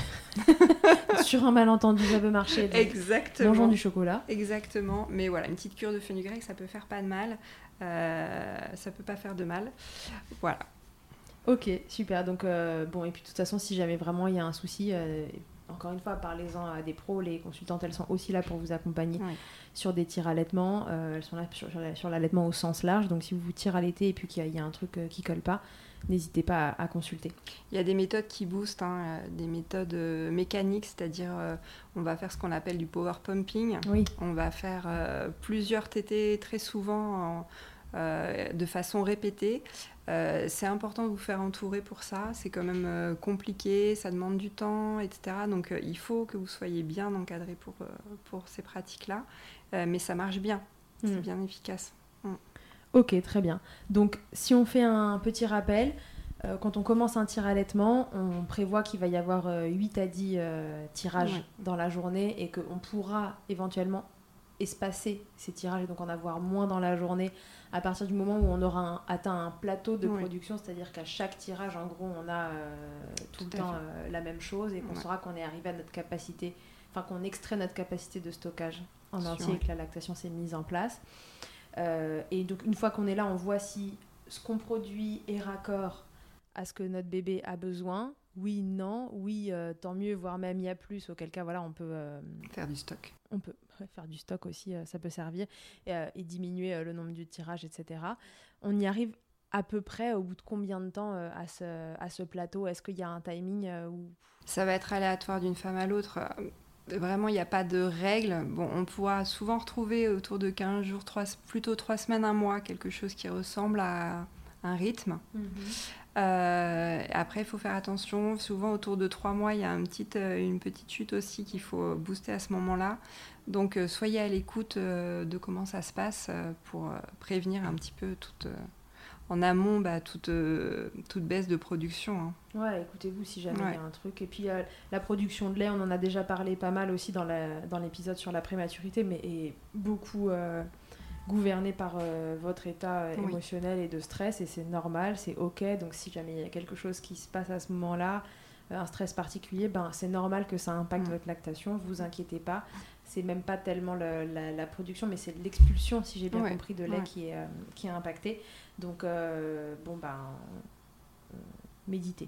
Sur un malentendu, ça peut marcher. Exactement. Mangeons du chocolat. Exactement. Mais voilà, une petite cure de fenugrec, ça peut faire pas de mal. Euh, ça peut pas faire de mal. Voilà. Ok, super. Donc, euh, bon, et puis de toute façon, si jamais vraiment il y a un souci, euh, encore une fois, parlez-en à des pros. Les consultantes, elles sont aussi là pour vous accompagner Oui. sur des tirs allaitement. Euh, elles sont là sur, sur, sur l'allaitement au sens large. Donc, si vous vous tirez à l'été et puis qu'il y a, il y a un truc euh, qui colle pas, n'hésitez pas à, à consulter. Il y a des méthodes qui boostent, hein, des méthodes euh, mécaniques, c'est-à-dire euh, on va faire ce qu'on appelle du power pumping. Oui. On va faire euh, plusieurs tétés très souvent en, euh, de façon répétée. Euh, c'est important de vous faire entourer pour ça. C'est quand même euh, compliqué, ça demande du temps, et cetera. Donc euh, il faut que vous soyez bien encadré pour, euh, pour ces pratiques-là. Euh, mais ça marche bien, mmh. C'est bien efficace. Mmh. Ok, très bien. Donc, si on fait un petit rappel, euh, quand on commence un tir allaitement, on prévoit qu'il va y avoir euh, huit à dix euh, tirages ouais. dans la journée et qu'on pourra éventuellement espacer ces tirages et donc en avoir moins dans la journée à partir du moment où on aura un, atteint un plateau de ouais. production, c'est-à-dire qu'à chaque tirage, en gros, on a euh, tout, tout le temps euh, la même chose et qu'on ouais. saura qu'on est arrivé à notre capacité, enfin qu'on extrait notre capacité de stockage en Sûr, entier ouais. et que la lactation s'est mise en place. Euh, et donc une fois qu'on est là, on voit si ce qu'on produit est raccord à ce que notre bébé a besoin. Oui, non, oui, euh, tant mieux, voire même il y a plus, auquel cas voilà, on peut euh, faire du stock. On peut faire du stock aussi, euh, ça peut servir, et, euh, et diminuer euh, le nombre de tirages, et cetera. On y arrive à peu près au bout de combien de temps euh, à, ce, à ce plateau ? Est-ce qu'il y a un timing euh, où... Ça va être aléatoire d'une femme à l'autre. Vraiment, il n'y a pas de règle. Bon, on pourra souvent retrouver autour de quinze jours, trois, plutôt trois semaines, un mois, quelque chose qui ressemble à un rythme. Mm-hmm. Euh, après, il faut faire attention. Souvent, autour de trois mois, il y a une petite, une petite chute aussi qu'il faut booster à ce moment-là. Donc, euh, soyez à l'écoute euh, de comment ça se passe euh, pour euh, prévenir un petit peu toute... Euh, en amont, bah, toute, euh, toute baisse de production. Hein. Ouais, écoutez-vous si jamais il ouais. y a un truc. Et puis, euh, la production de lait, on en a déjà parlé pas mal aussi dans, la, dans l'épisode sur la prématurité, mais est beaucoup euh, gouvernée par euh, votre état oui. émotionnel et de stress, et c'est normal, c'est OK. Donc, si jamais il y a quelque chose qui se passe à ce moment-là, euh, un stress particulier, ben, c'est normal que ça impacte mmh. votre lactation, vous inquiétez pas. C'est même pas tellement le, la, la production, mais c'est l'expulsion, si j'ai bien ouais. compris, de lait ouais. qui, est, euh, qui est impactée. Donc, euh, bon, ben, euh, méditez.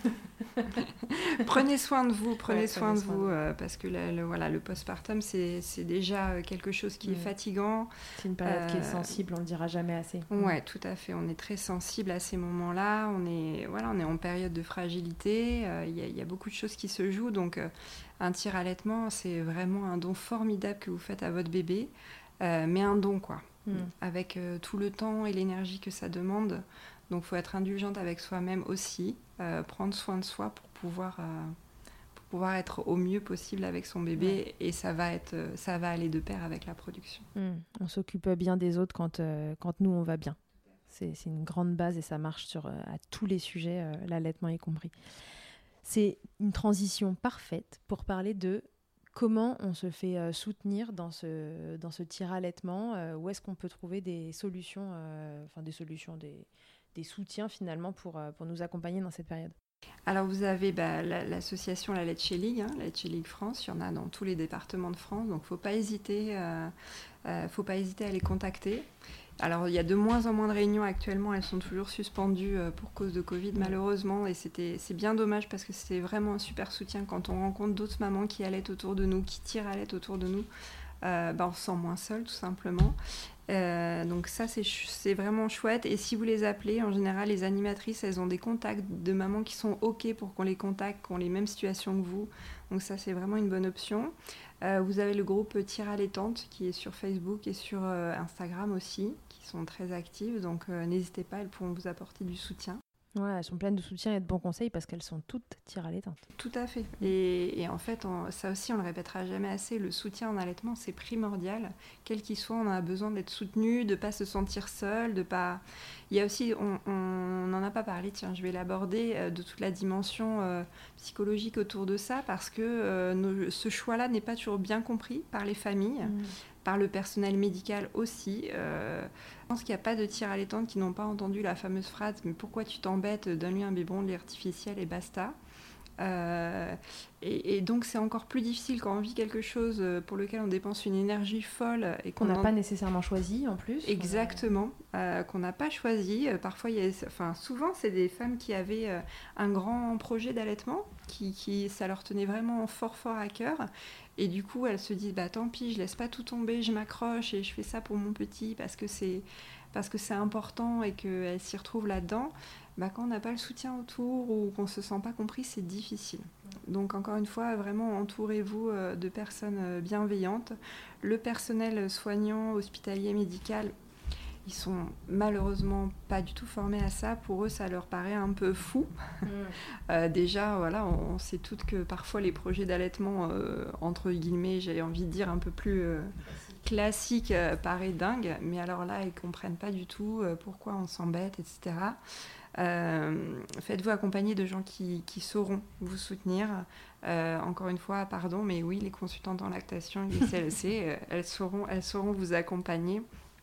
Prenez soin de vous, prenez ouais, soin, soin de vous, euh, parce que le, le, voilà, le postpartum, c'est, c'est déjà quelque chose qui mmh. est fatigant. C'est une période euh, qui est sensible, on le dira jamais assez. Oui, mmh. tout à fait. On est très sensible à ces moments-là. On est, voilà, on est en période de fragilité. Il euh, y, y a beaucoup de choses qui se jouent. Donc, euh, un tir allaitement, c'est vraiment un don formidable que vous faites à votre bébé. Euh, mais un don, quoi. Mmh. Avec euh, tout le temps et l'énergie que ça demande. Donc, il faut être indulgente avec soi-même aussi, euh, prendre soin de soi pour pouvoir, euh, pour pouvoir être au mieux possible avec son bébé. Ouais. Et ça va, être, ça va aller de pair avec la production. Mmh. On s'occupe bien des autres quand, euh, quand nous, on va bien. C'est, c'est une grande base et ça marche sur, euh, à tous les sujets, euh, l'allaitement y compris. C'est une transition parfaite pour parler de comment on se fait euh, soutenir dans ce, dans ce tir-allaitement, euh, où est-ce qu'on peut trouver des solutions, euh, enfin des solutions, des, des soutiens finalement pour, euh, pour nous accompagner dans cette période. Alors vous avez bah, la, l'association La Leche League, hein, La Leche League France, il y en a dans tous les départements de France, donc il ne faut pas hésiter, euh, euh, faut pas hésiter à les contacter. Alors, il y a de moins en moins de réunions actuellement. Elles sont toujours suspendues euh, pour cause de Covid, malheureusement. Et c'était, c'est bien dommage parce que c'était vraiment un super soutien quand on rencontre d'autres mamans qui allaitent autour de nous, qui tirent à l'aide autour de nous. Euh, bah, on se sent moins seul, tout simplement. Euh, donc ça, c'est, ch- c'est vraiment chouette. Et si vous les appelez, en général, les animatrices, elles ont des contacts de mamans qui sont OK pour qu'on les contacte, qui ont les mêmes situations que vous. Donc ça, c'est vraiment une bonne option. Euh, vous avez le groupe Tire Allaitante qui est sur Facebook et sur euh, Instagram aussi, qui sont très actives. Donc euh, n'hésitez pas, elles pourront vous apporter du soutien. Ouais, elles sont pleines de soutien et de bons conseils parce qu'elles sont toutes tire allaitantes. Tout à fait. Et, et en fait, on, ça aussi, on le répétera jamais assez, le soutien en allaitement, c'est primordial. Quel qu'il soit, on a besoin d'être soutenu, de ne pas se sentir seul, de pas... Il y a aussi, on n'en a pas parlé, tiens, je vais l'aborder, euh, de toute la dimension euh, psychologique autour de ça, parce que euh, nos, ce choix-là n'est pas toujours bien compris par les familles. Mmh. Par le personnel médical aussi. Euh, je pense qu'il n'y a pas de tire allaitante qui n'ont pas entendu la fameuse phrase « Mais pourquoi tu t'embêtes? Donne-lui un biberon de lait artificiel et basta ». Euh, et, et donc c'est encore plus difficile quand on vit quelque chose pour lequel on dépense une énergie folle et qu'on n'a en... pas nécessairement choisi en plus. Exactement, euh, qu'on n'a pas choisi. Parfois, il y a, enfin, souvent c'est des femmes qui avaient euh, un grand projet d'allaitement, qui, qui ça leur tenait vraiment fort fort à cœur. Et du coup, elles se disent bah tant pis, je laisse pas tout tomber, je m'accroche et je fais ça pour mon petit parce que c'est parce que c'est important et qu'elles s'y retrouvent là-dedans. Bah, quand on n'a pas le soutien autour ou qu'on ne se sent pas compris, c'est difficile. Donc encore une fois, vraiment entourez-vous de personnes bienveillantes. Le personnel soignant, hospitalier, médical, ils sont malheureusement pas du tout formés à ça. Pour eux, ça leur paraît un peu fou. Mmh. euh, déjà, voilà, on, on sait toutes que parfois les projets d'allaitement, euh, entre guillemets, j'ai envie de dire un peu plus euh, classiques, euh, paraît dingue. Mais alors là, ils comprennent pas du tout euh, pourquoi on s'embête, et cetera. Euh, faites-vous accompagner de gens qui, qui sauront vous soutenir. Euh, encore une fois, pardon, mais oui, les consultantes en lactation, les C L C, euh, elles sauront, elles sauront vous accompagner.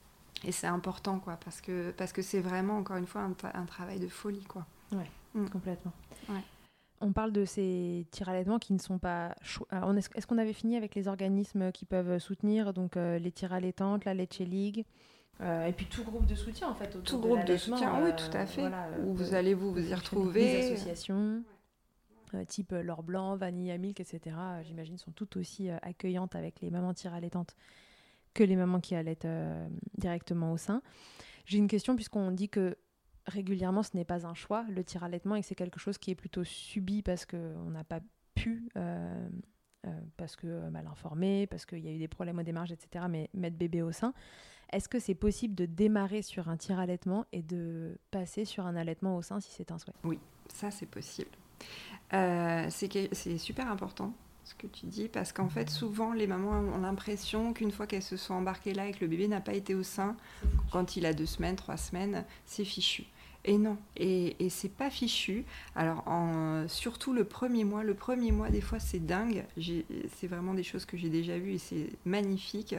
Et c'est important, quoi, parce que, parce que c'est vraiment, encore une fois, un, tra- un travail de folie, quoi. Ouais, mm. complètement. Ouais. On parle de ces tire allaitements qui ne sont pas... Cho- Alors, est-ce, est-ce qu'on avait fini avec les organismes qui peuvent soutenir, donc euh, les tire allaitantes, la Leche League euh, et puis tout groupe de soutien, en fait, autour tout de groupe de l'allaitement. soutien, euh, oui, tout à fait. Voilà, où euh, vous allez vous, vous y retrouver. Des associations, euh, type euh, L'Or Blanc, Vanilla Milk, et cetera, euh, j'imagine, sont toutes aussi euh, accueillantes avec les mamans tire allaitantes que les mamans qui allaitent euh, directement au sein. J'ai une question, puisqu'on dit que régulièrement, ce n'est pas un choix, le tire-allaitement, et que c'est quelque chose qui est plutôt subi parce qu'on n'a pas pu, euh, euh, parce que euh, mal informé, parce qu'il y a eu des problèmes au démarrage, et cetera, mais mettre bébé au sein. Est-ce que c'est possible de démarrer sur un tire-allaitement et de passer sur un allaitement au sein si c'est un souhait? Oui, ça c'est possible. Euh, c'est, que, c'est super important ce que tu dis, parce qu'en fait, souvent, les mamans ont l'impression qu'une fois qu'elles se sont embarquées là et que le bébé n'a pas été au sein, quand il a deux semaines, trois semaines, c'est fichu. Et non, et, et c'est pas fichu. Alors, en, surtout le premier mois, le premier mois, des fois, c'est dingue. J'ai, c'est vraiment des choses que j'ai déjà vues et c'est magnifique.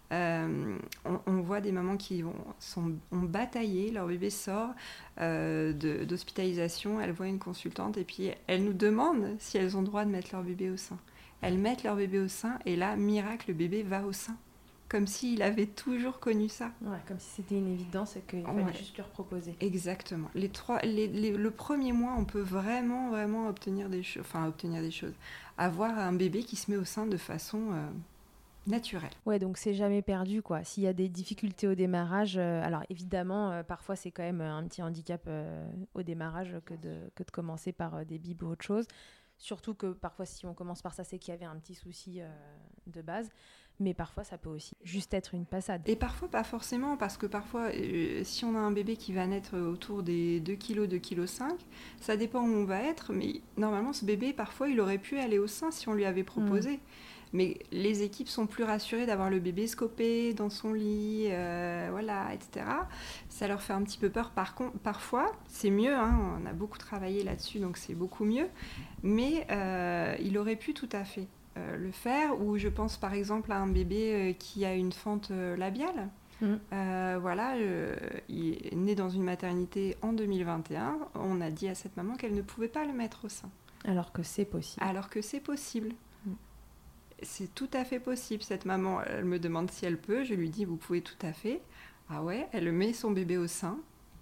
Euh, on, on voit des mamans qui ont, sont, ont bataillé, leur bébé sort euh, de, d'hospitalisation, elles voient une consultante et puis elles nous demandent si elles ont le droit de mettre leur bébé au sein. Elles mettent leur bébé au sein et là, miracle, le bébé va au sein. Comme s'il avait toujours connu ça. Ouais, comme si c'était une évidence et qu'il fallait ouais. juste lui reproposer. Exactement. Les trois, les, les, le premier mois, on peut vraiment, vraiment obtenir des choses, enfin obtenir des choses. Avoir un bébé qui se met au sein de façon euh, naturelle. Ouais, donc c'est jamais perdu, quoi. S'il y a des difficultés au démarrage, euh, alors évidemment, euh, parfois c'est quand même un petit handicap euh, au démarrage que de, que de commencer par euh, des bibes ou autre chose. Surtout que parfois, si on commence par ça, c'est qu'il y avait un petit souci euh, de base. Mais parfois, ça peut aussi juste être une passade. Et parfois, pas forcément, parce que parfois, euh, si on a un bébé qui va naître autour des deux kilos, deux virgule cinq kilos, ça dépend où on va être. Mais normalement, ce bébé, parfois, il aurait pu aller au sein si on lui avait proposé. Mmh. Mais les équipes sont plus rassurées d'avoir le bébé scopé dans son lit, euh, voilà, et cetera. Ça leur fait un petit peu peur. Par contre, parfois, c'est mieux, hein, on a beaucoup travaillé là-dessus, donc c'est beaucoup mieux. Mais euh, il aurait pu tout à fait euh, le faire. Ou je pense par exemple à un bébé euh, qui a une fente euh, labiale. Mmh. Euh, voilà, euh, il est né dans une maternité en deux mille vingt et un. On a dit à cette maman qu'elle ne pouvait pas le mettre au sein. Alors que c'est possible. Alors que c'est possible. Mmh. C'est tout à fait possible. Cette maman, elle me demande si elle peut. Je lui dis, vous pouvez tout à fait. Ah ouais, elle met son bébé au sein.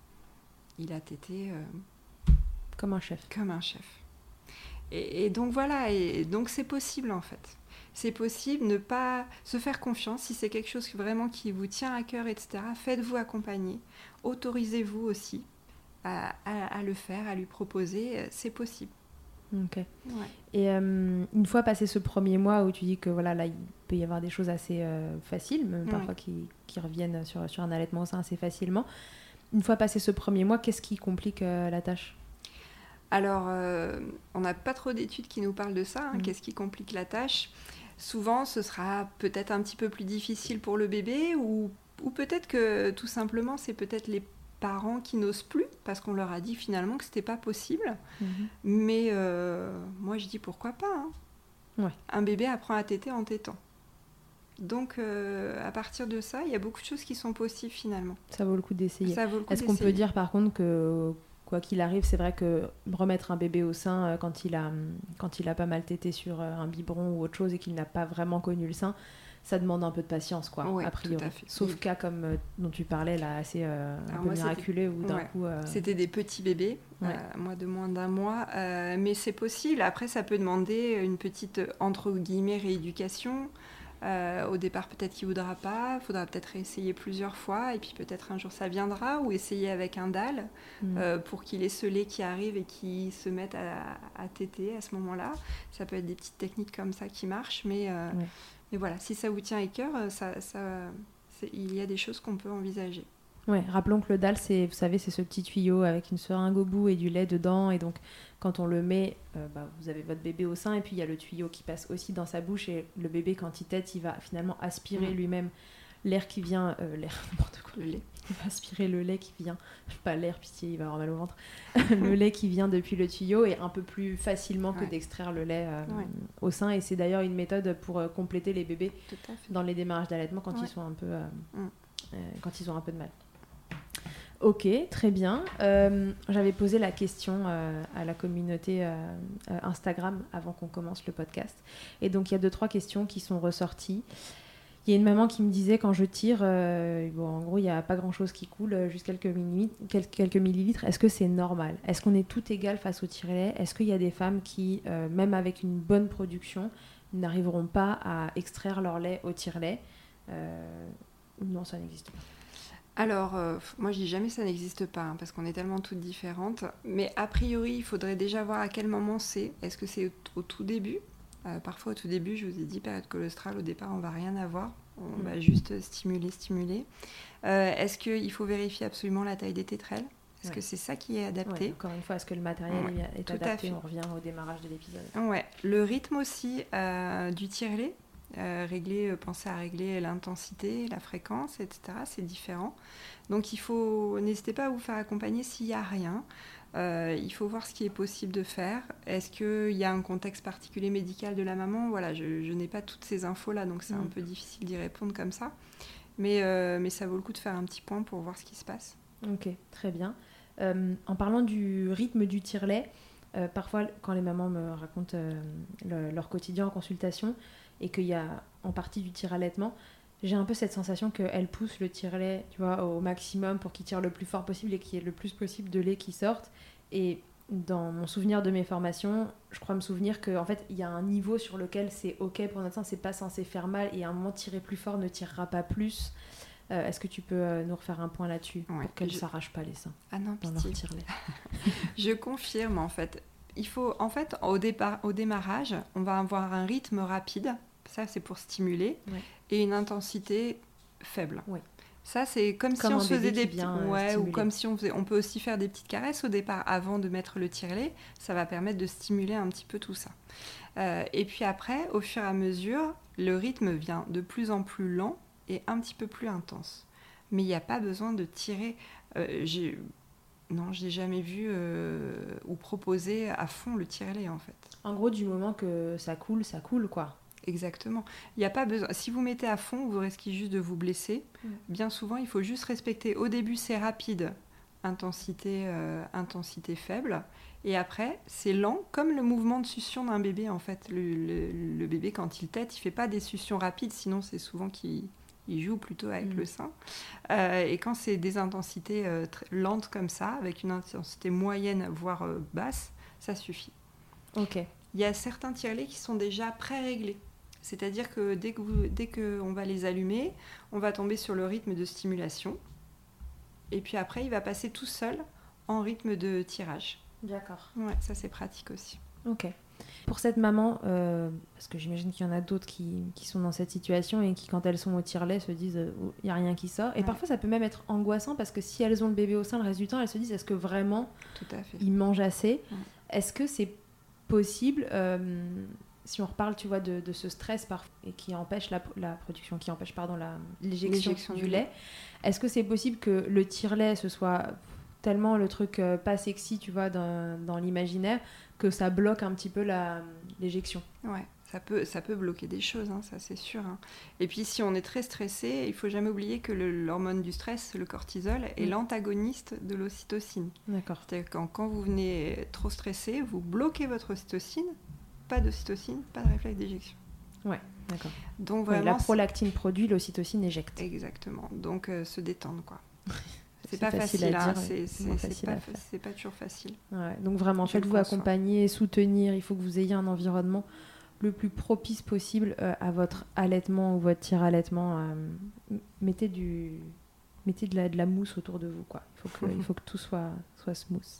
Il a tété euh, comme un chef. Comme un chef. Et, et donc voilà, et, et donc c'est possible en fait. C'est possible, ne pas se faire confiance. Si c'est quelque chose vraiment qui vous tient à cœur, et cetera, faites-vous accompagner. Autorisez-vous aussi à, à, à le faire, à lui proposer. C'est possible. Ok. Ouais. Et euh, une fois passé ce premier mois où tu dis que voilà, là, il peut y avoir des choses assez euh, faciles, même parfois ouais. qui, qui reviennent sur, sur un allaitement au sein assez facilement. Une fois passé ce premier mois, qu'est-ce qui complique euh, la tâche ? Alors, euh, on n'a pas trop d'études qui nous parlent de ça. Hein, mmh. Qu'est-ce qui complique la tâche ? Souvent, ce sera peut-être un petit peu plus difficile pour le bébé ou, ou peut-être que tout simplement, c'est peut-être les parents qui n'osent plus parce qu'on leur a dit finalement que ce n'était pas possible. Mmh. Mais euh, moi, je dis pourquoi pas. Hein. Ouais. Un bébé apprend à téter en tétant. Donc, euh, à partir de ça, il y a beaucoup de choses qui sont possibles finalement. Ça vaut le coup d'essayer. Ça vaut le coup Est-ce d'essayer. qu'on peut dire par contre que... Quoi qu'il arrive, c'est vrai que remettre un bébé au sein quand il a, quand il a pas mal tété sur un biberon ou autre chose et qu'il n'a pas vraiment connu le sein, ça demande un peu de patience, quoi, ouais, a priori. Tout à fait. Sauf oui. cas comme euh, dont tu parlais, là, assez euh, un peu moi, miraculé, où d'un ouais. coup... Euh... C'était des petits bébés, ouais. euh, moi de moins d'un mois, euh, mais c'est possible. Après, ça peut demander une petite, entre guillemets, rééducation. Euh, au départ, peut-être qu'il ne voudra pas, il faudra peut-être essayer plusieurs fois, et puis peut-être un jour ça viendra, ou essayer avec un dalle mmh. euh, pour qu'il ait ce lait qui arrive et qui se mette à, à téter à ce moment-là. Ça peut être des petites techniques comme ça qui marchent, mais, euh, ouais. mais voilà, si ça vous tient à cœur, ça, ça, il y a des choses qu'on peut envisager. Ouais, rappelons que le dalle, c'est, vous savez, c'est ce petit tuyau avec une seringue au bout et du lait dedans, et donc quand on le met, euh, bah, vous avez votre bébé au sein et puis il y a le tuyau qui passe aussi dans sa bouche et le bébé quand il tète, il va finalement aspirer mmh. lui-même l'air qui vient, euh, l'air, n'importe quoi, le lait. Il va aspirer le lait qui vient, pas l'air, pitié, il va avoir mal au ventre, le lait qui vient depuis le tuyau et un peu plus facilement que ouais. d'extraire le lait euh, ouais. au sein, et c'est d'ailleurs une méthode pour euh, compléter les bébés dans les démarrages d'allaitement quand ouais. ils sont un peu, euh, mmh. euh, quand ils ont un peu de mal. Ok, très bien. Euh, j'avais posé la question euh, à la communauté euh, euh, Instagram avant qu'on commence le podcast. Et donc, il y a deux, trois questions qui sont ressorties. Il y a une maman qui me disait, quand je tire, euh, bon, en gros, il n'y a pas grand-chose qui coule, juste quelques, milli- quelques, quelques millilitres. Est-ce que c'est normal ? Est-ce qu'on est tout égal face au tire-lait ? Est-ce qu'il y a des femmes qui, euh, même avec une bonne production, n'arriveront pas à extraire leur lait au tire-lait ? euh, Non, ça n'existe pas. Alors, euh, moi je dis jamais ça n'existe pas, hein, parce qu'on est tellement toutes différentes, mais a priori, il faudrait déjà voir à quel moment c'est. Est-ce que c'est au, au tout début ? euh, Parfois au tout début, je vous ai dit, période colostrale, au départ, on va rien avoir, on mmh. va juste stimuler, stimuler. Euh, est-ce qu'il faut vérifier absolument la taille des tétrelles ? Est-ce ouais. que c'est ça qui est adapté ? ouais, Encore une fois, est-ce que le matériel ouais, est adapté ? On revient au démarrage de l'épisode. Ouais, le rythme aussi euh, du tire-lait. Euh, régler, euh, penser à régler l'intensité, la fréquence, et cetera. C'est différent. Donc, il faut, n'hésitez pas à vous faire accompagner s'il n'y a rien. Euh, il faut voir ce qui est possible de faire. Est-ce qu'il y a un contexte particulier médical de la maman ? Voilà, je, je n'ai pas toutes ces infos-là, donc c'est mmh. un peu difficile d'y répondre comme ça. Mais, euh, mais ça vaut le coup de faire un petit point pour voir ce qui se passe. Ok, très bien. Euh, en parlant du rythme du tire-lait, euh, parfois, quand les mamans me racontent euh, le, leur quotidien en consultation, et qu'il y a en partie du tire-allaitement, j'ai un peu cette sensation qu'elle pousse le tire-lait, tu vois, au maximum pour qu'il tire le plus fort possible et qu'il y ait le plus possible de lait qui sorte. Et dans mon souvenir de mes formations, je crois me souvenir qu'en fait, il y a un niveau sur lequel c'est ok pour notre sein, c'est pas censé faire mal, et à un moment, tirer plus fort ne tirera pas plus. Euh, est-ce que tu peux euh, nous refaire un point là-dessus ouais, pour qu'elle ne je... s'arrache pas les seins ah non, dans pitié. leur tire-lait. Je confirme, en fait. Il faut, en fait, au, départ, au démarrage, on va avoir un rythme rapide, ça c'est pour stimuler, ouais. et une intensité faible. Ouais. Ça c'est comme, comme si on se faisait des petits, ouais, ou comme si on faisait, on peut aussi faire des petites caresses au départ avant de mettre le tire-lait, ça va permettre de stimuler un petit peu tout ça. Euh, et puis après, au fur et à mesure, le rythme vient de plus en plus lent et un petit peu plus intense. Mais il n'y a pas besoin de tirer. Euh, j'ai... Non, je n'ai jamais vu euh, ou proposé à fond le tire-lait, en fait. En gros, du moment que ça coule, ça coule, quoi. Exactement. Il n'y a pas besoin... Si vous mettez à fond, vous risquez juste de vous blesser. Mmh. Bien souvent, il faut juste respecter. Au début, c'est rapide, intensité, euh, intensité faible. Et après, c'est lent, comme le mouvement de succion d'un bébé, en fait. Le, le, le bébé, quand il tète, il ne fait pas des suctions rapides, sinon c'est souvent qu'il il joue plutôt avec Mmh. le sein. Euh, et quand c'est des intensités euh, très lentes comme ça, avec une intensité moyenne, voire euh, basse, ça suffit. Ok. Il y a certains tire-laits qui sont déjà pré-réglés. C'est-à-dire que dès que vous, dès qu'on va les allumer, on va tomber sur le rythme de stimulation. Et puis après, il va passer tout seul en rythme de tirage. D'accord. Ouais, ça c'est pratique aussi. Ok. Pour cette maman, euh, parce que j'imagine qu'il y en a d'autres qui, qui sont dans cette situation et qui, quand elles sont au tire-lait, se disent il euh, n'y a rien qui sort. Et Ouais. parfois, ça peut même être angoissant parce que si elles ont le bébé au sein, le reste du temps, elles se disent est-ce que vraiment Tout à fait. ils mangent assez ? Ouais. Est-ce que c'est possible, euh, si on reparle, tu vois, de, de ce stress parfois et qui empêche la, la production, qui empêche pardon la l'éjection, L'éjection du du lait, lait. est-ce que c'est possible que le tire-lait ce soit tellement le truc euh, pas sexy, tu vois, dans, dans l'imaginaire, que ça bloque un petit peu la, l'éjection. Ouais, ça peut, ça peut bloquer des choses, hein, ça c'est sûr. Hein. Et puis si on est très stressé, il faut jamais oublier que le, l'hormone du stress, le cortisol, est Mm. l'antagoniste de l'ocytocine. D'accord. C'est-à-dire que quand, quand vous venez trop stressé, vous bloquez votre ocytocine, pas d'ocytocine, pas de réflexe d'éjection. Ouais, d'accord. Donc Oui, vraiment, la prolactine produit, l'ocytocine éjecte. c'est... Exactement. Donc euh, se détendre, quoi. C'est, C'est pas facile facile, à hein, dire, c'est, c'est moins c'est, c'est, facile pas, à faire. c'est pas toujours facile. Ouais, donc vraiment, Je faites-vous le conçois. accompagner, soutenir. Il faut que vous ayez un environnement le plus propice possible euh, à votre allaitement ou votre tire-allaitement. Euh, m- mettez du, mettez de la, de la mousse autour de vous, quoi. Il faut que, il faut que tout soit, soit smooth.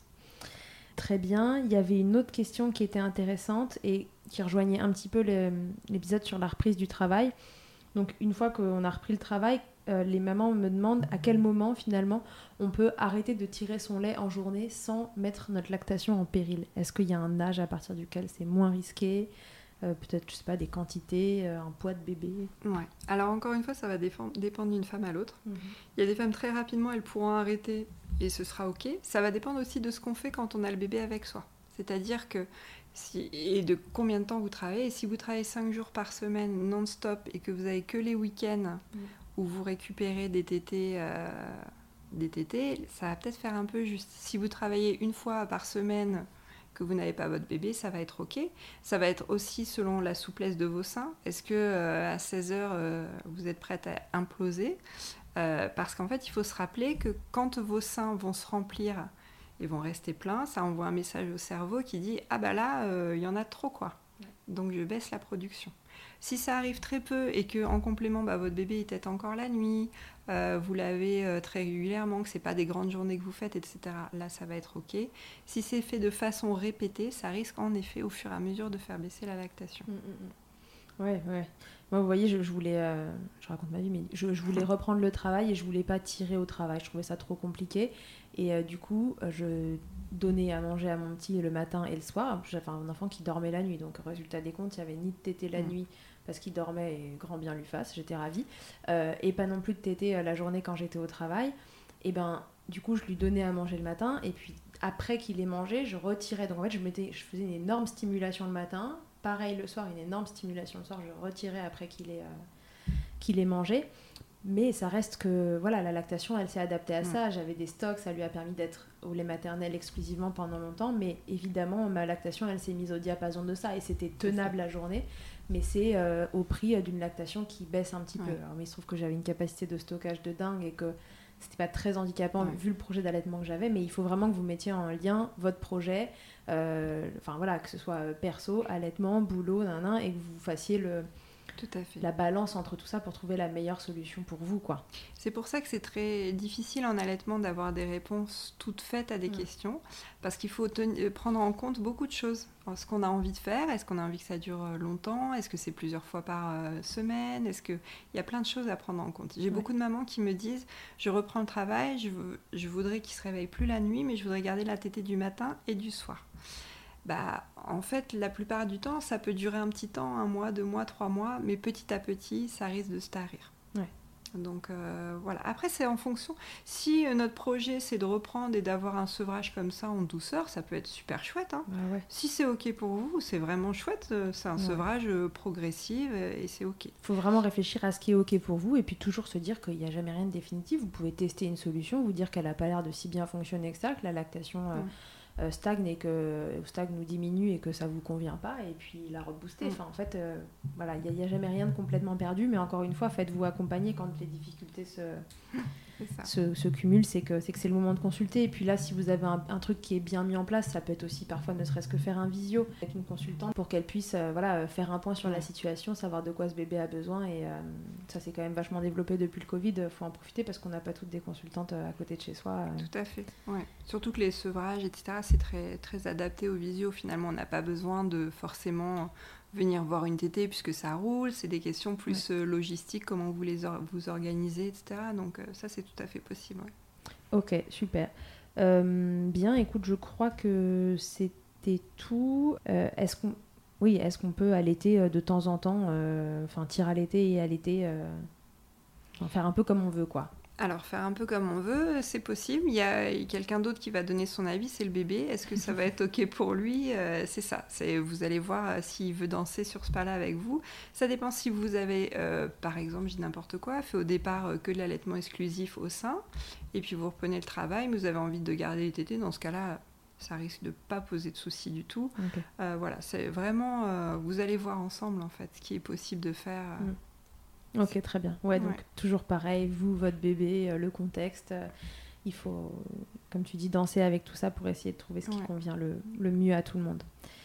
Très bien. Il y avait une autre question qui était intéressante et qui rejoignait un petit peu le- l'épisode sur la reprise du travail. Donc, une fois qu'on a repris le travail, euh, les mamans me demandent à quel moment, finalement, on peut arrêter de tirer son lait en journée sans mettre notre lactation en péril. Est-ce qu'il y a un âge à partir duquel c'est moins risqué ? Euh, peut-être, je sais pas, des quantités, euh, un poids de bébé. Ouais. Alors encore une fois, ça va défendre- dépendre d'une femme à l'autre. Il y a des femmes très rapidement, elles pourront arrêter et ce sera ok. Ça va dépendre aussi de ce qu'on fait quand on a le bébé avec soi. C'est-à-dire que si, et de combien de temps vous travaillez. Et si vous travaillez cinq jours par semaine non-stop et que vous avez que les week-ends Mm. où vous récupérez des tétés, euh, des tétés, ça va peut-être faire un peu juste. Si vous travaillez une fois par semaine que vous n'avez pas votre bébé, ça va être ok. Ça va être aussi selon la souplesse de vos seins. Est-ce que euh, à seize heures, euh, vous êtes prête à imploser ? Euh, parce qu'en fait, il faut se rappeler que quand vos seins vont se remplir et vont rester pleins, ça envoie un message au cerveau qui dit « Ah bah là, il euh, y en a trop, quoi. Ouais. Donc je baisse la production. » Si ça arrive très peu et qu'en complément, bah, votre bébé est peut-être encore la nuit, euh, vous l'avez euh, très régulièrement, que ce n'est pas des grandes journées que vous faites, et cetera, là, ça va être ok. Si c'est fait de façon répétée, ça risque en effet, au fur et à mesure, de faire baisser la lactation. Mmh, mmh. Ouais, ouais. Moi, vous voyez, je, je voulais, euh, je raconte ma vie, mais je, je voulais reprendre le travail et je voulais pas tirer au travail. Je trouvais ça trop compliqué. Et euh, du coup, euh, je donnais à manger à mon petit le matin et le soir. J'avais un enfant qui dormait la nuit. Donc, résultat des comptes, il n'y avait ni de tété la mmh. nuit parce qu'il dormait et grand bien lui fasse. J'étais ravie. Euh, et pas non plus de tété euh, la journée quand j'étais au travail. Et ben, du coup, je lui donnais à manger le matin. Et puis, après qu'il ait mangé, je retirais. Donc, en fait, je, mettais, je faisais une énorme stimulation le matin. Pareil le soir, une énorme stimulation le soir, je retirais après qu'il ait, euh, qu'il ait mangé. Mais ça reste que voilà, la lactation, elle s'est adaptée à ça. Mmh. J'avais des stocks, ça lui a permis d'être au lait maternel exclusivement pendant longtemps. Mais évidemment, ma lactation, elle s'est mise au diapason de ça et c'était tenable la journée. Mais c'est euh, au prix d'une lactation qui baisse un petit ouais. peu. Alors, mais il se trouve que j'avais une capacité de stockage de dingue et que c'était pas très handicapant ouais. vu le projet d'allaitement que j'avais. Mais il faut vraiment que vous mettiez en lien votre projet. Euh, enfin voilà, que ce soit perso, allaitement, boulot, nan, nan, et que vous fassiez le, tout à fait. la balance entre tout ça pour trouver la meilleure solution pour vous, quoi. C'est pour ça que c'est très difficile en allaitement d'avoir des réponses toutes faites à des mmh. questions, parce qu'il faut ten- prendre en compte beaucoup de choses. Alors, ce qu'on a envie de faire, est-ce qu'on a envie que ça dure longtemps, est-ce que c'est plusieurs fois par euh, semaine, est-ce que... Il y a plein de choses à prendre en compte. J'ai ouais. beaucoup de mamans qui me disent, je reprends le travail, je, veux, je voudrais qu'il se réveille plus la nuit, mais je voudrais garder la tétée du matin et du soir. Bah, en fait, la plupart du temps, ça peut durer un petit temps, un mois, deux mois, trois mois, mais petit à petit, ça risque de se tarir. Ouais. Donc euh, voilà. Après, c'est en fonction. Si euh, notre projet, c'est de reprendre et d'avoir un sevrage comme ça en douceur, ça peut être super chouette. Hein. Bah ouais. Si c'est ok pour vous, c'est vraiment chouette. C'est un ouais. sevrage euh, progressif et c'est ok. Il faut vraiment réfléchir à ce qui est ok pour vous et puis toujours se dire qu'il n'y a jamais rien de définitif. Vous pouvez tester une solution, vous dire qu'elle n'a pas l'air de si bien fonctionner que ça, que la lactation... Euh, ouais. euh, stagne et que stagne ou diminue et que ça vous convient pas, et puis la rebooster. Enfin, en fait, euh, voilà, il n'y a, a jamais rien de complètement perdu, mais encore une fois, faites-vous accompagner quand les difficultés se, se, se cumulent, c'est que, c'est que c'est le moment de consulter. Et puis là, si vous avez un, un truc qui est bien mis en place, ça peut être aussi parfois ne serait-ce que faire un visio avec une consultante pour qu'elle puisse euh, voilà, faire un point sur la situation, savoir de quoi ce bébé a besoin. Et euh, ça, c'est quand même vachement développé depuis le Covid. Il faut en profiter parce qu'on n'a pas toutes des consultantes à côté de chez soi. Euh. Tout à fait, ouais. Surtout que les sevrages, et cetera, c'est très, très adapté aux visio. Finalement, on n'a pas besoin de forcément venir voir une tétée puisque ça roule. C'est des questions plus ouais. euh, logistiques, comment vous les or- vous organisez, et cetera. Donc euh, ça, c'est tout à fait possible. Ouais. Ok, super. Euh, bien, écoute, je crois que c'était tout. Euh, est-ce qu'on... Oui, est-ce qu'on peut allaiter euh, de temps en temps, enfin euh, tir allaiter et allaiter, euh, enfin, faire un peu comme on veut, quoi. Alors, faire un peu comme on veut, c'est possible. Il y a quelqu'un d'autre qui va donner son avis, c'est le bébé. Est-ce que ça va être OK pour lui ? euh, C'est ça. C'est, vous allez voir euh, s'il veut danser sur ce pas-là avec vous. Ça dépend si vous avez, euh, par exemple, je dis n'importe quoi, fait au départ euh, que de l'allaitement exclusif au sein, et puis vous reprenez le travail, mais vous avez envie de garder les tétés. Dans ce cas-là, ça risque de ne pas poser de soucis du tout. Okay. Euh, voilà, c'est vraiment... Euh, vous allez voir ensemble, en fait, ce qui est possible de faire... Euh, mm. Ok, très bien. Ouais, donc ouais. toujours pareil, vous, votre bébé, euh, le contexte, euh, il faut, comme tu dis, danser avec tout ça pour essayer de trouver ce qui ouais. convient le, le mieux à tout le monde.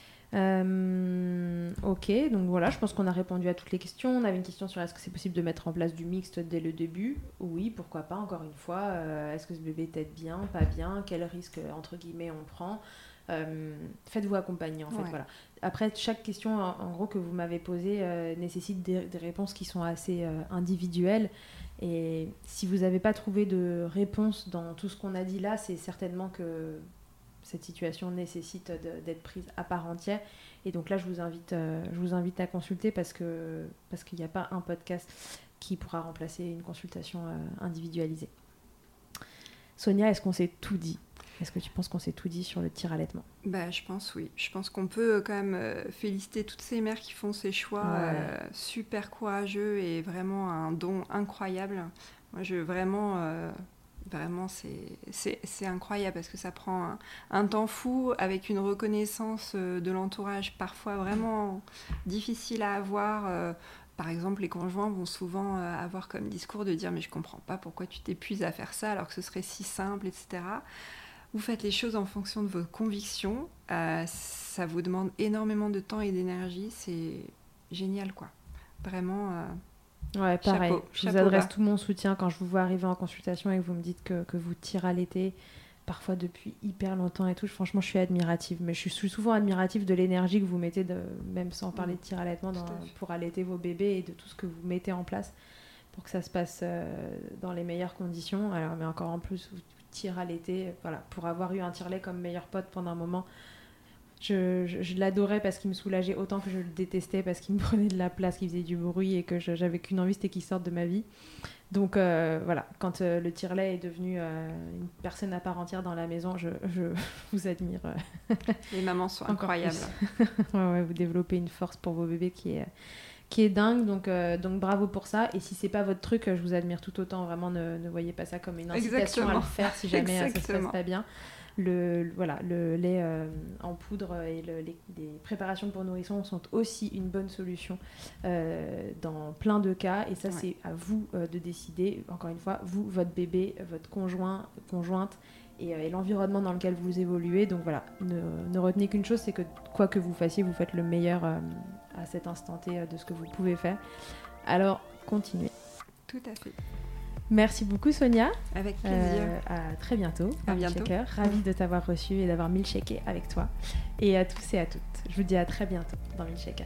Euh, ok, donc voilà, je pense qu'on a répondu à toutes les questions. On avait une question sur est-ce que c'est possible de mettre en place du mixte dès le début ? Oui, pourquoi pas, encore une fois. Euh, est-ce que ce bébé t'aide bien, pas bien ? Quel risque, entre guillemets, on prend ? Euh, faites-vous accompagner en fait, ouais. voilà. Après, chaque question en, en gros que vous m'avez posée euh, nécessite des, des réponses qui sont assez euh, individuelles, et si vous n'avez pas trouvé de réponse dans tout ce qu'on a dit là, c'est certainement que cette situation nécessite de, d'être prise à part entière, et donc là je vous invite, euh, je vous invite à consulter parce, que, parce qu'il n'y a pas un podcast qui pourra remplacer une consultation euh, individualisée. Sonia, est-ce qu'on s'est tout dit ? Est-ce que tu penses qu'on s'est tout dit sur le tir-allaitement ? Bah, je pense oui. Je pense qu'on peut quand même euh, féliciter toutes ces mères qui font ces choix ouais. euh, super courageux et vraiment un don incroyable. Moi, je vraiment, euh, vraiment c'est, c'est, c'est incroyable parce que ça prend un, un temps fou avec une reconnaissance euh, de l'entourage parfois vraiment difficile à avoir. Euh, Par exemple, les conjoints vont souvent euh, avoir comme discours de dire « mais je comprends pas pourquoi tu t'épuises à faire ça alors que ce serait si simple, et cetera » Vous faites les choses en fonction de vos convictions. Euh, ça vous demande énormément de temps et d'énergie. C'est génial, quoi. Vraiment, euh, ouais, pareil. chapeau. Je vous adresse tout mon soutien quand je vous vois arriver en consultation et que vous me dites que, que vous tirez à l'été, parfois depuis hyper longtemps et tout. Franchement, je suis admirative. Mais je suis souvent admirative de l'énergie que vous mettez, de, même sans parler de tir à allaitement, dans, pour allaiter vos bébés et de tout ce que vous mettez en place pour que ça se passe euh, dans les meilleures conditions. Alors, mais encore en plus... Vous, tir à l'été, voilà, pour avoir eu un tire-lait comme meilleur pote pendant un moment, je, je, je l'adorais parce qu'il me soulageait autant que je le détestais parce qu'il me prenait de la place, qu'il faisait du bruit et que je, j'avais qu'une envie, c'était qu'il sorte de ma vie. Donc euh, voilà, quand euh, le tire-lait est devenu euh, une personne à part entière dans la maison, je, je vous admire. Euh, Les mamans sont incroyables. ouais, ouais, vous développez une force pour vos bébés qui est... qui est dingue, donc, euh, donc bravo pour ça. Et si c'est pas votre truc, je vous admire tout autant. Vraiment, ne, ne voyez pas ça comme une incitation Exactement. à le faire si jamais ça se passe pas bien. Le, le, voilà, le lait euh, en poudre et le, les, les préparations pour nourrissons sont aussi une bonne solution euh, dans plein de cas. Et ça, ouais. c'est à vous euh, de décider. Encore une fois, vous, votre bébé, votre conjoint, conjointe, et, euh, et l'environnement dans lequel vous évoluez. Donc voilà, ne, ne retenez qu'une chose, c'est que quoi que vous fassiez, vous faites le meilleur euh, à cet instant T euh, de ce que vous pouvez faire. Alors, continuez. Tout à fait. Merci beaucoup, Sonia. Avec plaisir. Euh, à très bientôt. À bientôt. Ravie de t'avoir reçu et d'avoir milkshaké avec toi. Et à tous et à toutes, je vous dis à très bientôt dans Milkshaker.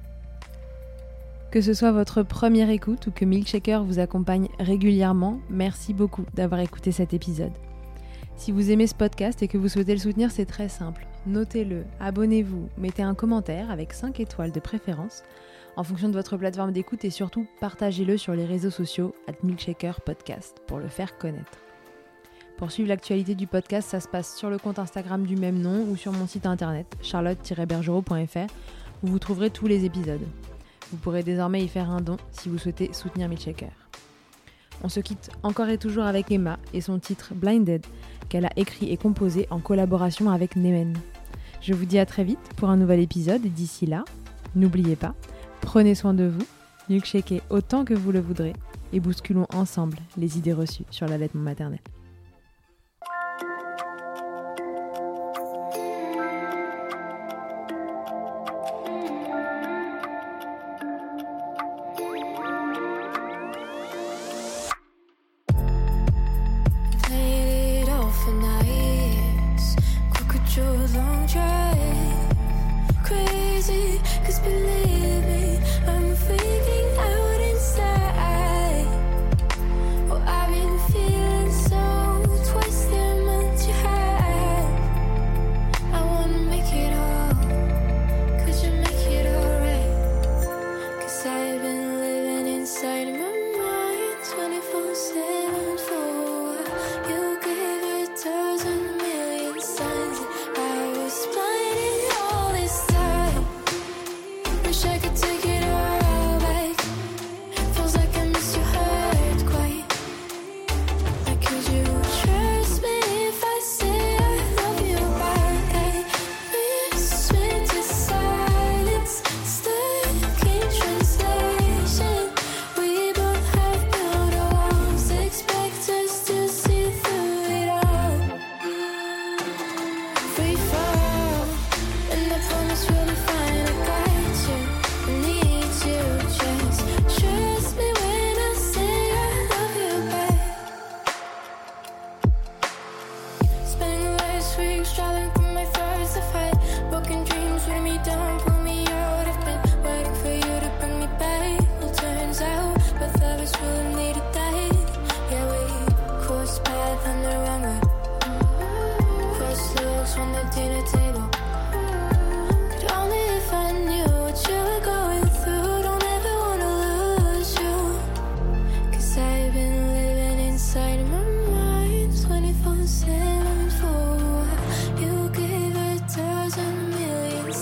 Que ce soit votre première écoute ou que Milkshaker vous accompagne régulièrement, merci beaucoup d'avoir écouté cet épisode. Si vous aimez ce podcast et que vous souhaitez le soutenir, c'est très simple. Notez-le, abonnez-vous, mettez un commentaire avec cinq étoiles de préférence en fonction de votre plateforme d'écoute et surtout partagez-le sur les réseaux sociaux arobase milkshaker podcast pour le faire connaître. Pour suivre l'actualité du podcast, ça se passe sur le compte Instagram du même nom ou sur mon site internet charlotte tiret bergerot point f r où vous trouverez tous les épisodes. Vous pourrez désormais y faire un don si vous souhaitez soutenir Milkshaker. On se quitte encore et toujours avec Emma et son titre Blinded, qu'elle a écrit et composé en collaboration avec Nemen. Je vous dis à très vite pour un nouvel épisode et d'ici là, n'oubliez pas, prenez soin de vous, milkshakez autant que vous le voudrez et bousculons ensemble les idées reçues sur l'allaitement maternel.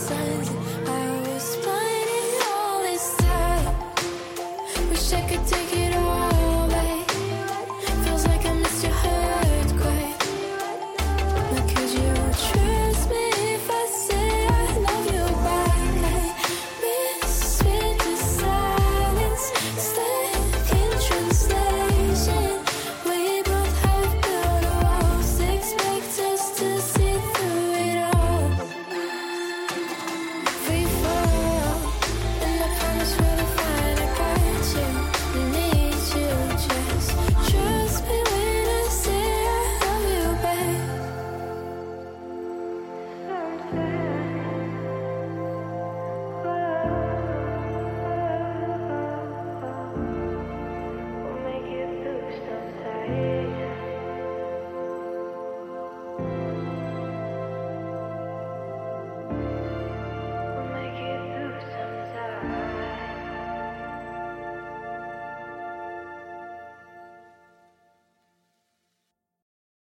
Wish I could take